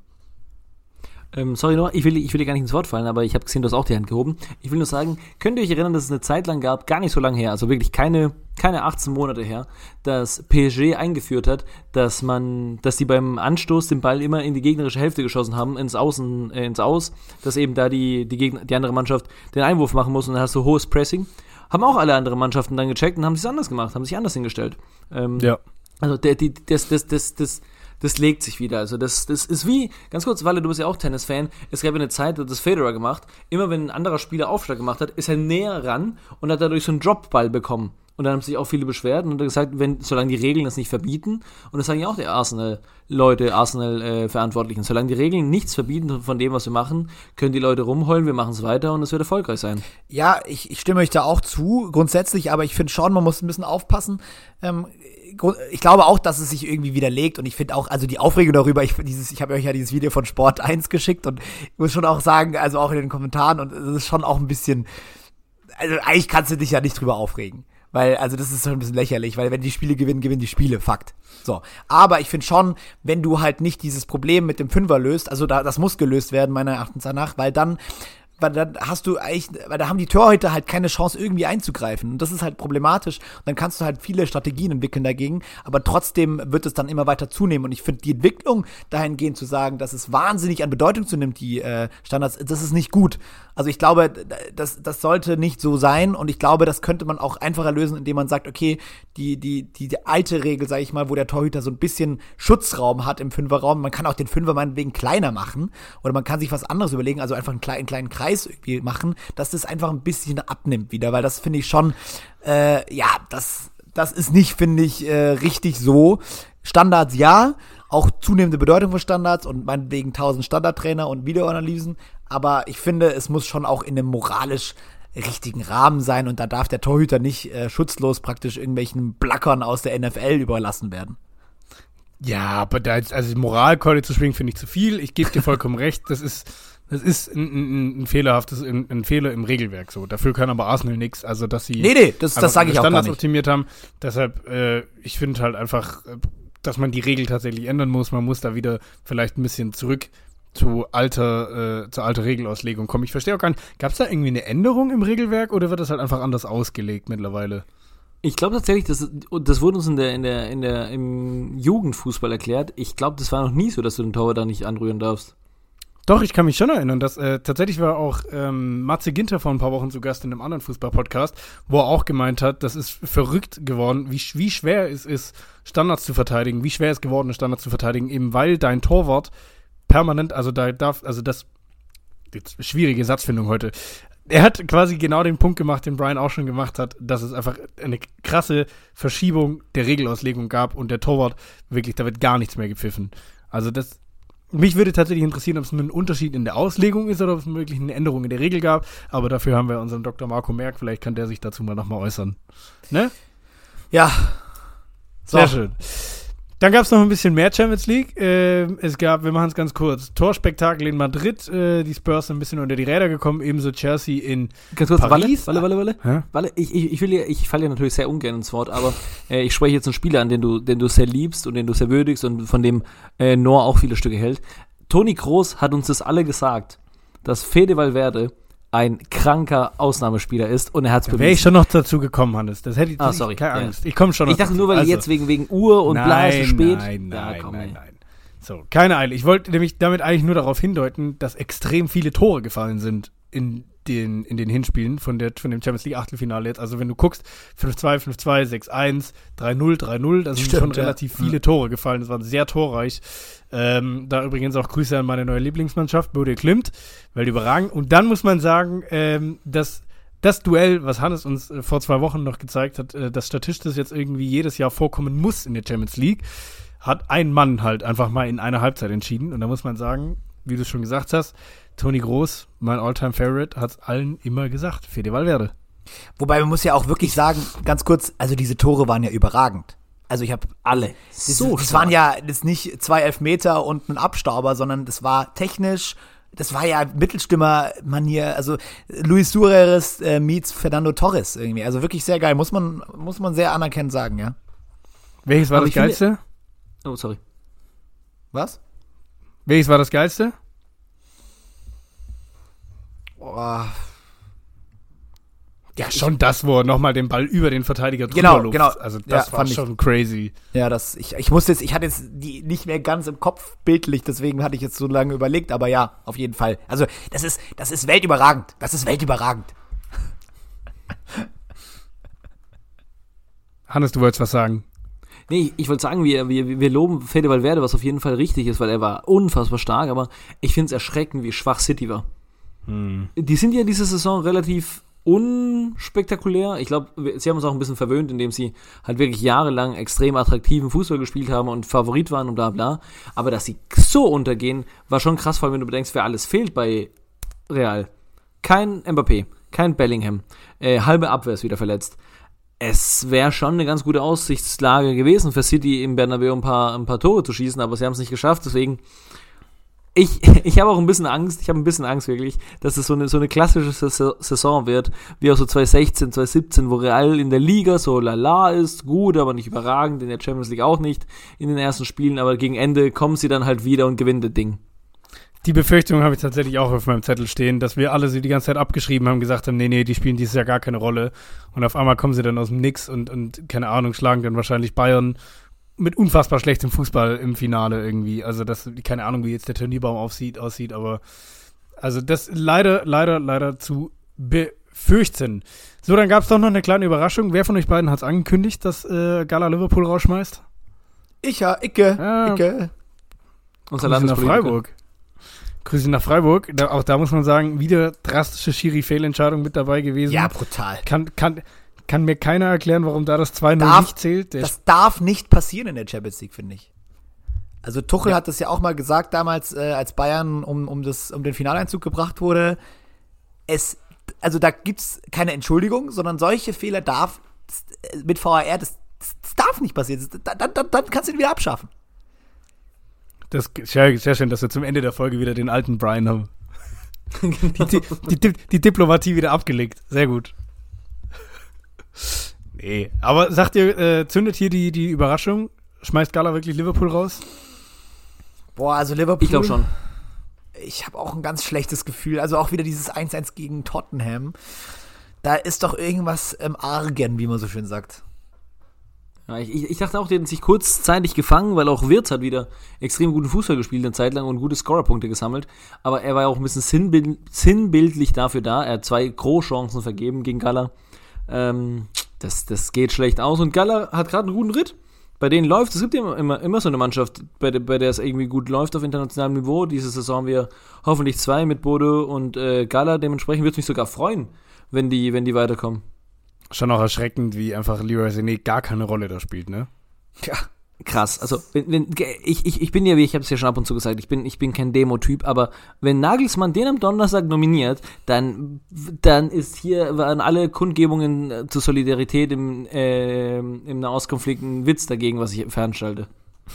Sorry noch, ich will dir gar nicht ins Wort fallen, aber ich habe gesehen, du hast auch die Hand gehoben. Ich will nur sagen, könnt ihr euch erinnern, dass es eine Zeit lang gab, gar nicht so lange her, also wirklich keine 18 Monate her, dass PSG eingeführt hat, dass die beim Anstoß den Ball immer in die gegnerische Hälfte geschossen haben, ins Aus, dass eben da die andere Mannschaft den Einwurf machen muss und dann hast du hohes Pressing. Haben auch alle anderen Mannschaften dann gecheckt und haben es anders gemacht, haben sich anders hingestellt. Also das legt sich wieder. Also das ist wie, ganz kurz, Walle, du bist ja auch Tennis-Fan, es gab eine Zeit, da hat das Federer gemacht, immer wenn ein anderer Spieler Aufschlag gemacht hat, ist er näher ran und hat dadurch so einen Dropball bekommen. Und dann haben sich auch viele beschwert und hat gesagt, solange die Regeln das nicht verbieten, und das sagen ja auch die Arsenal-Verantwortlichen, solange die Regeln nichts verbieten von dem, was wir machen, können die Leute rumheulen, wir machen es weiter und es wird erfolgreich sein. Ja, ich stimme euch da auch zu, grundsätzlich, aber ich finde schon, man muss ein bisschen aufpassen. Ich glaube auch, dass es sich irgendwie widerlegt und ich finde auch, also die Aufregung darüber, ich habe euch ja dieses Video von Sport 1 geschickt und ich muss schon auch sagen, also auch in den Kommentaren, und es ist schon auch ein bisschen, also eigentlich kannst du dich ja nicht drüber aufregen. Weil, also das ist schon ein bisschen lächerlich, weil wenn die Spiele gewinnen die Spiele, Fakt. So. Aber ich finde schon, wenn du halt nicht dieses Problem mit dem Fünfer löst, also das muss gelöst werden, meiner Erachtens danach, weil dann hast du eigentlich, weil da haben die Torhüter halt keine Chance irgendwie einzugreifen und das ist halt problematisch und dann kannst du halt viele Strategien entwickeln dagegen, aber trotzdem wird es dann immer weiter zunehmen und ich finde die Entwicklung dahingehend zu sagen, dass es wahnsinnig an Bedeutung zunimmt, die Standards, das ist nicht gut. Also ich glaube, das sollte nicht so sein und ich glaube, das könnte man auch einfacher lösen, indem man sagt, okay, die alte Regel, sage ich mal, wo der Torhüter so ein bisschen Schutzraum hat im Fünferraum, man kann auch den Fünfer meinetwegen kleiner machen oder man kann sich was anderes überlegen, also einfach einen kleinen Kreis irgendwie machen, dass das einfach ein bisschen abnimmt wieder, weil das finde ich schon, das ist nicht, finde ich, richtig so. Standards ja, auch zunehmende Bedeutung von Standards und meinetwegen 1000 Standardtrainer und Videoanalysen, aber ich finde, es muss schon auch in einem moralisch richtigen Rahmen sein und da darf der Torhüter nicht schutzlos praktisch irgendwelchen Blackern aus der NFL überlassen werden. Ja, aber also Moralkeule zu schwingen, finde ich zu viel. Ich gebe dir vollkommen recht, das ist ein Fehler im Regelwerk so. Dafür kann aber Arsenal nichts, also dass sie das sage ich auch gar Standards nicht. Optimiert haben. Deshalb, ich finde halt einfach, dass man die Regel tatsächlich ändern muss. Man muss da wieder vielleicht ein bisschen zurück zur alter Regelauslegung kommen. Ich verstehe auch gar nicht, gab es da irgendwie eine Änderung im Regelwerk oder wird das halt einfach anders ausgelegt mittlerweile? Ich glaube tatsächlich, das wurde uns im Jugendfußball erklärt. Ich glaube, das war noch nie so, dass du den Torwart da nicht anrühren darfst. Doch, ich kann mich schon erinnern, dass tatsächlich war auch Matze Ginter vor ein paar Wochen zu Gast in einem anderen Fußball-Podcast, wo er auch gemeint hat, das ist verrückt geworden, wie schwer es ist, Standards zu verteidigen, wie schwer es geworden ist, Standards zu verteidigen, eben weil dein Torwart permanent, jetzt schwierige Satzfindung heute. Er hat quasi genau den Punkt gemacht, den Brian auch schon gemacht hat, dass es einfach eine krasse Verschiebung der Regelauslegung gab und der Torwart wirklich, da wird gar nichts mehr gepfiffen. Also mich würde tatsächlich interessieren, ob es ein Unterschied in der Auslegung ist oder ob es wirklich eine Änderung in der Regel gab, aber dafür haben wir unseren Dr. Marco Merck, vielleicht kann der sich dazu mal nochmal äußern. Ne? Ja. So. Sehr schön. Dann gab es noch ein bisschen mehr Champions League. Es gab, wir machen es ganz kurz, Torspektakel in Madrid. Die Spurs sind ein bisschen unter die Räder gekommen, ebenso Chelsea in Ganz kurz, Paris. Walle. Hä? Walle, ich falle ja natürlich sehr ungern ins Wort, aber ich spreche jetzt einen Spieler an, den du sehr liebst und den du sehr würdigst und von dem Noah auch viele Stücke hält. Toni Kroos hat uns das alle gesagt, dass Fede Valverde ein kranker Ausnahmespieler ist und er hat es bewiesen. Wäre ich schon noch dazu gekommen, Hannes. Das hätte ich sorry. keine Angst. Ich komme schon noch Ich dachte dazu. nur, weil jetzt wegen Uhr und bla ist zu spät. Nein. So, keine Eile. Ich wollte nämlich damit eigentlich nur darauf hindeuten, dass extrem viele Tore gefallen sind in den Hinspielen von dem Champions League Achtelfinale jetzt. Also wenn du guckst, 5-2, 5-2, 6-1, 3-0, 3-0, da sind schon relativ viele Tore gefallen. Das war sehr torreich. Da übrigens auch Grüße an meine neue Lieblingsmannschaft, Bodø Glimt, weil die überragend. Und dann muss man sagen, dass das Duell, was Hannes uns vor 2 Wochen noch gezeigt hat, dass statistisch jetzt irgendwie jedes Jahr vorkommen muss in der Champions League, hat ein Mann halt einfach mal in einer Halbzeit entschieden. Und da muss man sagen, wie du es schon gesagt hast, Toni Kroos, mein All-Time-Favorite, hat es allen immer gesagt, Fede Valverde. Wobei man muss ja auch wirklich sagen, ganz kurz, also diese Tore waren ja überragend. Also ich habe Alle. das waren ja das nicht 2 Elfmeter und ein Abstauber, sondern das war technisch, das war ja Mittelstimmer-Manier, also Luis Suárez meets Fernando Torres irgendwie, also wirklich sehr geil, muss man sehr anerkennend sagen, ja. Welches war Aber das ich finde- Geilste? Oh, sorry. Was? Welches war das Geilste? Boah. Ja, schon das, wo er nochmal den Ball über den Verteidiger drüber Genau, lupft. genau. Also das Ja, war fand ich- schon crazy. Ja, ich hatte jetzt die nicht mehr ganz im Kopf bildlich, deswegen hatte ich jetzt so lange überlegt, aber ja, auf jeden Fall. Also, das ist weltüberragend. Das ist weltüberragend. Hannes, du wolltest was sagen. Nee, ich wollte sagen, wir loben Fede Valverde, was auf jeden Fall richtig ist, weil er war unfassbar stark, aber ich finde es erschreckend, wie schwach City war. Die sind ja diese Saison relativ unspektakulär. Ich glaube, sie haben uns auch ein bisschen verwöhnt, indem sie halt wirklich jahrelang extrem attraktiven Fußball gespielt haben und Favorit waren und bla bla. Aber dass sie so untergehen, war schon krass, vor allem wenn du bedenkst, wer alles fehlt bei Real. Kein Mbappé, kein Bellingham, halbe Abwehr ist wieder verletzt. Es wäre schon eine ganz gute Aussichtslage gewesen für City im Bernabeu ein paar Tore zu schießen, aber sie haben es nicht geschafft, deswegen ich habe auch ein bisschen Angst, wirklich, dass es so eine klassische Saison wird, wie auch so 2016, 2017, wo Real in der Liga so lala ist, gut, aber nicht überragend, in der Champions League auch nicht in den ersten Spielen, aber gegen Ende kommen sie dann halt wieder und gewinnen das Ding. Die Befürchtung habe ich tatsächlich auch auf meinem Zettel stehen, dass wir alle sie die ganze Zeit abgeschrieben haben, gesagt haben, nee, die spielen dieses Jahr gar keine Rolle. Und auf einmal kommen sie dann aus dem Nix und keine Ahnung, schlagen dann wahrscheinlich Bayern mit unfassbar schlechtem Fußball im Finale irgendwie. Also das, keine Ahnung, wie jetzt der Turnierbaum aussieht, aber also das leider zu befürchten. So, dann gab es doch noch eine kleine Überraschung. Wer von euch beiden hat es angekündigt, dass Gala Liverpool rausschmeißt? Icke. Unser Grüße nach Landespolitiker. Freiburg. Grüße nach Freiburg. Auch da muss man sagen, wieder drastische Schiri-Fehlentscheidung mit dabei gewesen. Ja, brutal. Kann mir keiner erklären, warum da das 2-0 nicht zählt. Das darf nicht passieren in der Champions League, finde ich. Also Tuchel hat das ja auch mal gesagt damals, als Bayern um den Finaleinzug gebracht wurde. Also da gibt's keine Entschuldigung, sondern solche Fehler mit VAR, das darf nicht passieren. Dann kannst du ihn wieder abschaffen. Das ist sehr schön, dass wir zum Ende der Folge wieder den alten Brian haben. Die Diplomatie wieder abgelegt. Sehr gut. Nee, aber sagt ihr, zündet hier die Überraschung? Schmeißt Gala wirklich Liverpool raus? Boah, also Liverpool. Ich glaube schon. Ich habe auch ein ganz schlechtes Gefühl. Also auch wieder dieses 1-1 gegen Tottenham. Da ist doch irgendwas im Argen, wie man so schön sagt. Ja, ich dachte auch, die hätten sich kurzzeitig gefangen, weil auch Wirtz hat wieder extrem guten Fußball gespielt eine Zeit lang und gute Scorerpunkte gesammelt. Aber er war ja auch ein bisschen sinnbildlich dafür da. Er hat 2 Großchancen vergeben gegen Gala. Das geht schlecht aus. Und Gala hat gerade einen guten Ritt. Bei denen läuft, es gibt ja immer so eine Mannschaft, bei der es irgendwie gut läuft auf internationalem Niveau. Diese Saison wir hoffentlich 2 mit Bodo und Gala. Dementsprechend würde es mich sogar freuen, wenn die weiterkommen. Schon auch erschreckend, wie einfach Leroy Sané gar keine Rolle da spielt, ne? Ja. Krass, also ich bin ja, wie ich habe es ja schon ab und zu gesagt, ich bin kein Demo-Typ, aber wenn Nagelsmann den am Donnerstag nominiert, dann waren alle Kundgebungen zur Solidarität im Nahostkonflikt ein Witz dagegen, was ich veranstalte.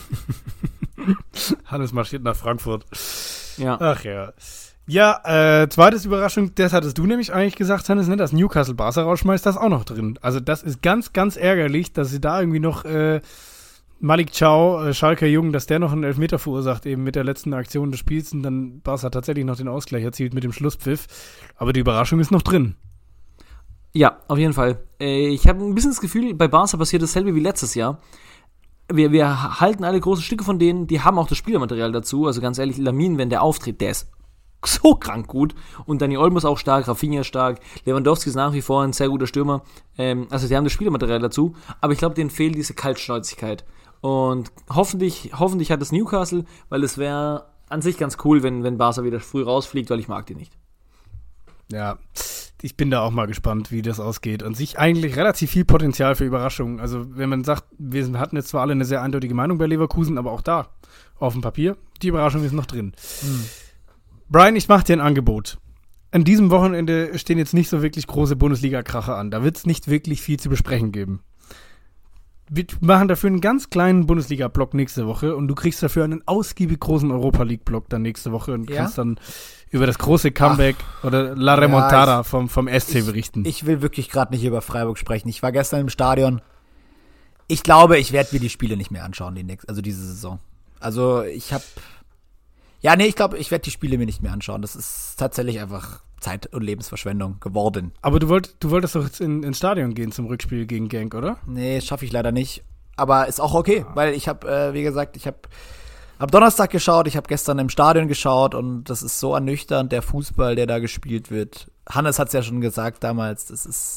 Hannes marschiert nach Frankfurt. Ja. Ach ja. Ja, zweites Überraschung, das hattest du nämlich eigentlich gesagt, Hannes, ne, dass Newcastle Barca rausschmeißt, das ist auch noch drin. Also das ist ganz, ganz ärgerlich, dass sie da irgendwie noch Malik Chow, Schalker Jungen, dass der noch einen Elfmeter verursacht, eben mit der letzten Aktion des Spiels und dann Barca tatsächlich noch den Ausgleich erzielt mit dem Schlusspfiff. Aber die Überraschung ist noch drin. Ja, auf jeden Fall. Ich habe ein bisschen das Gefühl, bei Barca passiert dasselbe wie letztes Jahr. Wir halten alle große Stücke von denen, die haben auch das Spielermaterial dazu. Also ganz ehrlich, Lamine, wenn der auftritt, der ist so krank gut. Und Dani Olmo ist auch stark, Rafinha ist stark, Lewandowski ist nach wie vor ein sehr guter Stürmer. Also die haben das Spielermaterial dazu. Aber ich glaube, denen fehlt diese Kaltschnäuzigkeit. Und hoffentlich hat es Newcastle, weil es wäre an sich ganz cool, wenn Barca wieder früh rausfliegt, weil ich mag die nicht. Ja, ich bin da auch mal gespannt, wie das ausgeht. Und sich eigentlich relativ viel Potenzial für Überraschungen. Also wenn man sagt, wir hatten jetzt zwar alle eine sehr eindeutige Meinung bei Leverkusen, aber auch da, auf dem Papier, die Überraschung ist noch drin. Brian, ich mache dir ein Angebot. An diesem Wochenende stehen jetzt nicht so wirklich große Bundesliga-Kracher an. Da wird es nicht wirklich viel zu besprechen geben. Wir machen dafür einen ganz kleinen Bundesliga-Block nächste Woche und du kriegst dafür einen ausgiebig großen Europa-League-Block dann nächste Woche und kannst dann über das große Comeback oder La Remontada vom SC berichten. Ich will wirklich gerade nicht über Freiburg sprechen. Ich war gestern im Stadion. Ich glaube, ich werde mir die Spiele nicht mehr anschauen, diese Saison. Also ich glaube, ich werde die Spiele mir nicht mehr anschauen. Das ist tatsächlich einfach Zeit- und Lebensverschwendung geworden. Aber du wolltest doch jetzt ins Stadion gehen zum Rückspiel gegen Genk, oder? Nee, schaffe ich leider nicht. Aber ist auch okay, weil ich habe, wie gesagt, am Donnerstag geschaut, ich habe gestern im Stadion geschaut und das ist so ernüchternd, der Fußball, der da gespielt wird. Hannes hat es ja schon gesagt damals,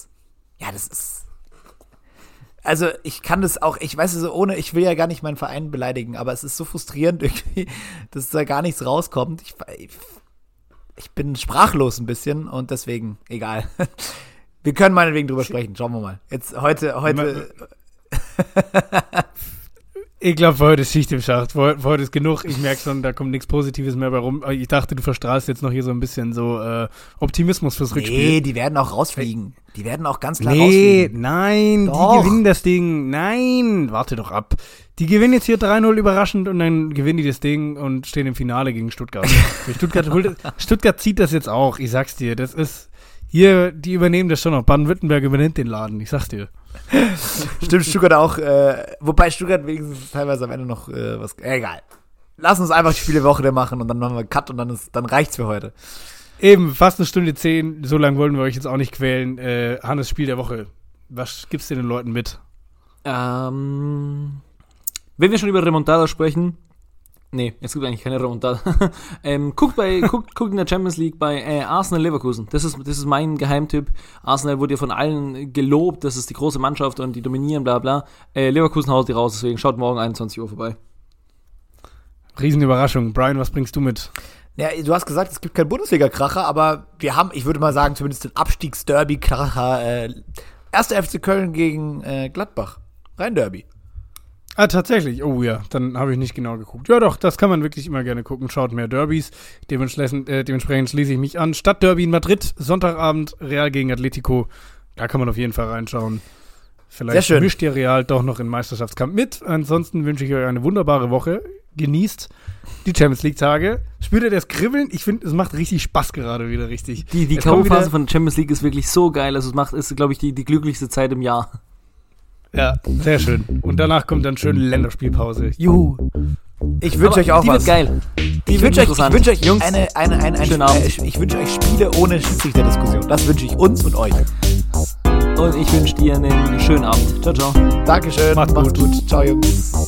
also ich kann das auch, ich weiß es ich will ja gar nicht meinen Verein beleidigen, aber es ist so frustrierend irgendwie, dass da gar nichts rauskommt. Ich bin sprachlos ein bisschen und deswegen, egal. Wir können meinetwegen drüber sprechen, schauen wir mal. Jetzt heute. Ich glaube, für heute ist Schicht im Schacht. Für heute ist genug. Ich merke schon, da kommt nichts Positives mehr bei rum. Ich dachte, du verstrahlst jetzt noch hier so ein bisschen so Optimismus fürs Rückspiel. Nee, die werden auch rausfliegen. Die werden auch ganz klar rausfliegen. Nein, Doch. Die gewinnen das Ding. Nein, warte doch ab. Die gewinnen jetzt hier 3-0 überraschend und dann gewinnen die das Ding und stehen im Finale gegen Stuttgart. Stuttgart zieht das jetzt auch, ich sag's dir. Das ist hier, die übernehmen das schon noch. Baden-Württemberg übernimmt den Laden, ich sag's dir. Stimmt, Stuttgart auch, wobei Stuttgart wenigstens teilweise am Ende noch egal. Lass uns einfach die Spielewoche machen und dann machen wir einen Cut und dann reicht's für heute. Eben, fast 1:10, so lange wollen wir euch jetzt auch nicht quälen. Hannes, Spiel der Woche. Was gibst du den Leuten mit? Wenn wir schon über Remontada sprechen, nee, es gibt eigentlich keine Remontada. Guckt in der Champions League bei Arsenal Leverkusen. Das ist mein Geheimtipp. Arsenal wurde ja von allen gelobt, das ist die große Mannschaft und die dominieren, bla bla. Leverkusen haut die raus, deswegen schaut morgen 21 Uhr vorbei. Riesenüberraschung. Brian, was bringst du mit? Ja, du hast gesagt, es gibt keinen Bundesliga-Kracher, aber wir haben, ich würde mal sagen, zumindest den Abstiegs-Derby-Kracher. 1. FC Köln gegen Gladbach. Rhein-Derby. Ah, tatsächlich. Oh ja, dann habe ich nicht genau geguckt. Ja doch, das kann man wirklich immer gerne gucken. Schaut mehr Derbys. Dementsprechend schließe ich mich an. Stadtderby in Madrid, Sonntagabend, Real gegen Atletico. Da kann man auf jeden Fall reinschauen. Vielleicht mischt ihr Real doch noch in Meisterschaftskampf mit. Ansonsten wünsche ich euch eine wunderbare Woche. Genießt die Champions League Tage. Spürt ihr das Kribbeln? Ich finde, es macht richtig Spaß gerade wieder richtig. Die K.O.-Phase von der Champions League ist wirklich so geil. Also ist glaube ich, die glücklichste Zeit im Jahr. Ja, sehr schön. Und danach kommt dann schön Länderspielpause. Juhu. Ich wünsche euch auch die was. Die wird geil. Ich wünsche euch Jungs, schönen Abend. Ich wünsche euch Spiele ohne Schiedsrichterdiskussion. Das wünsche ich uns und euch. Und ich wünsche dir einen schönen Abend. Ciao, ciao. Dankeschön. Macht's gut. Ciao, Jungs.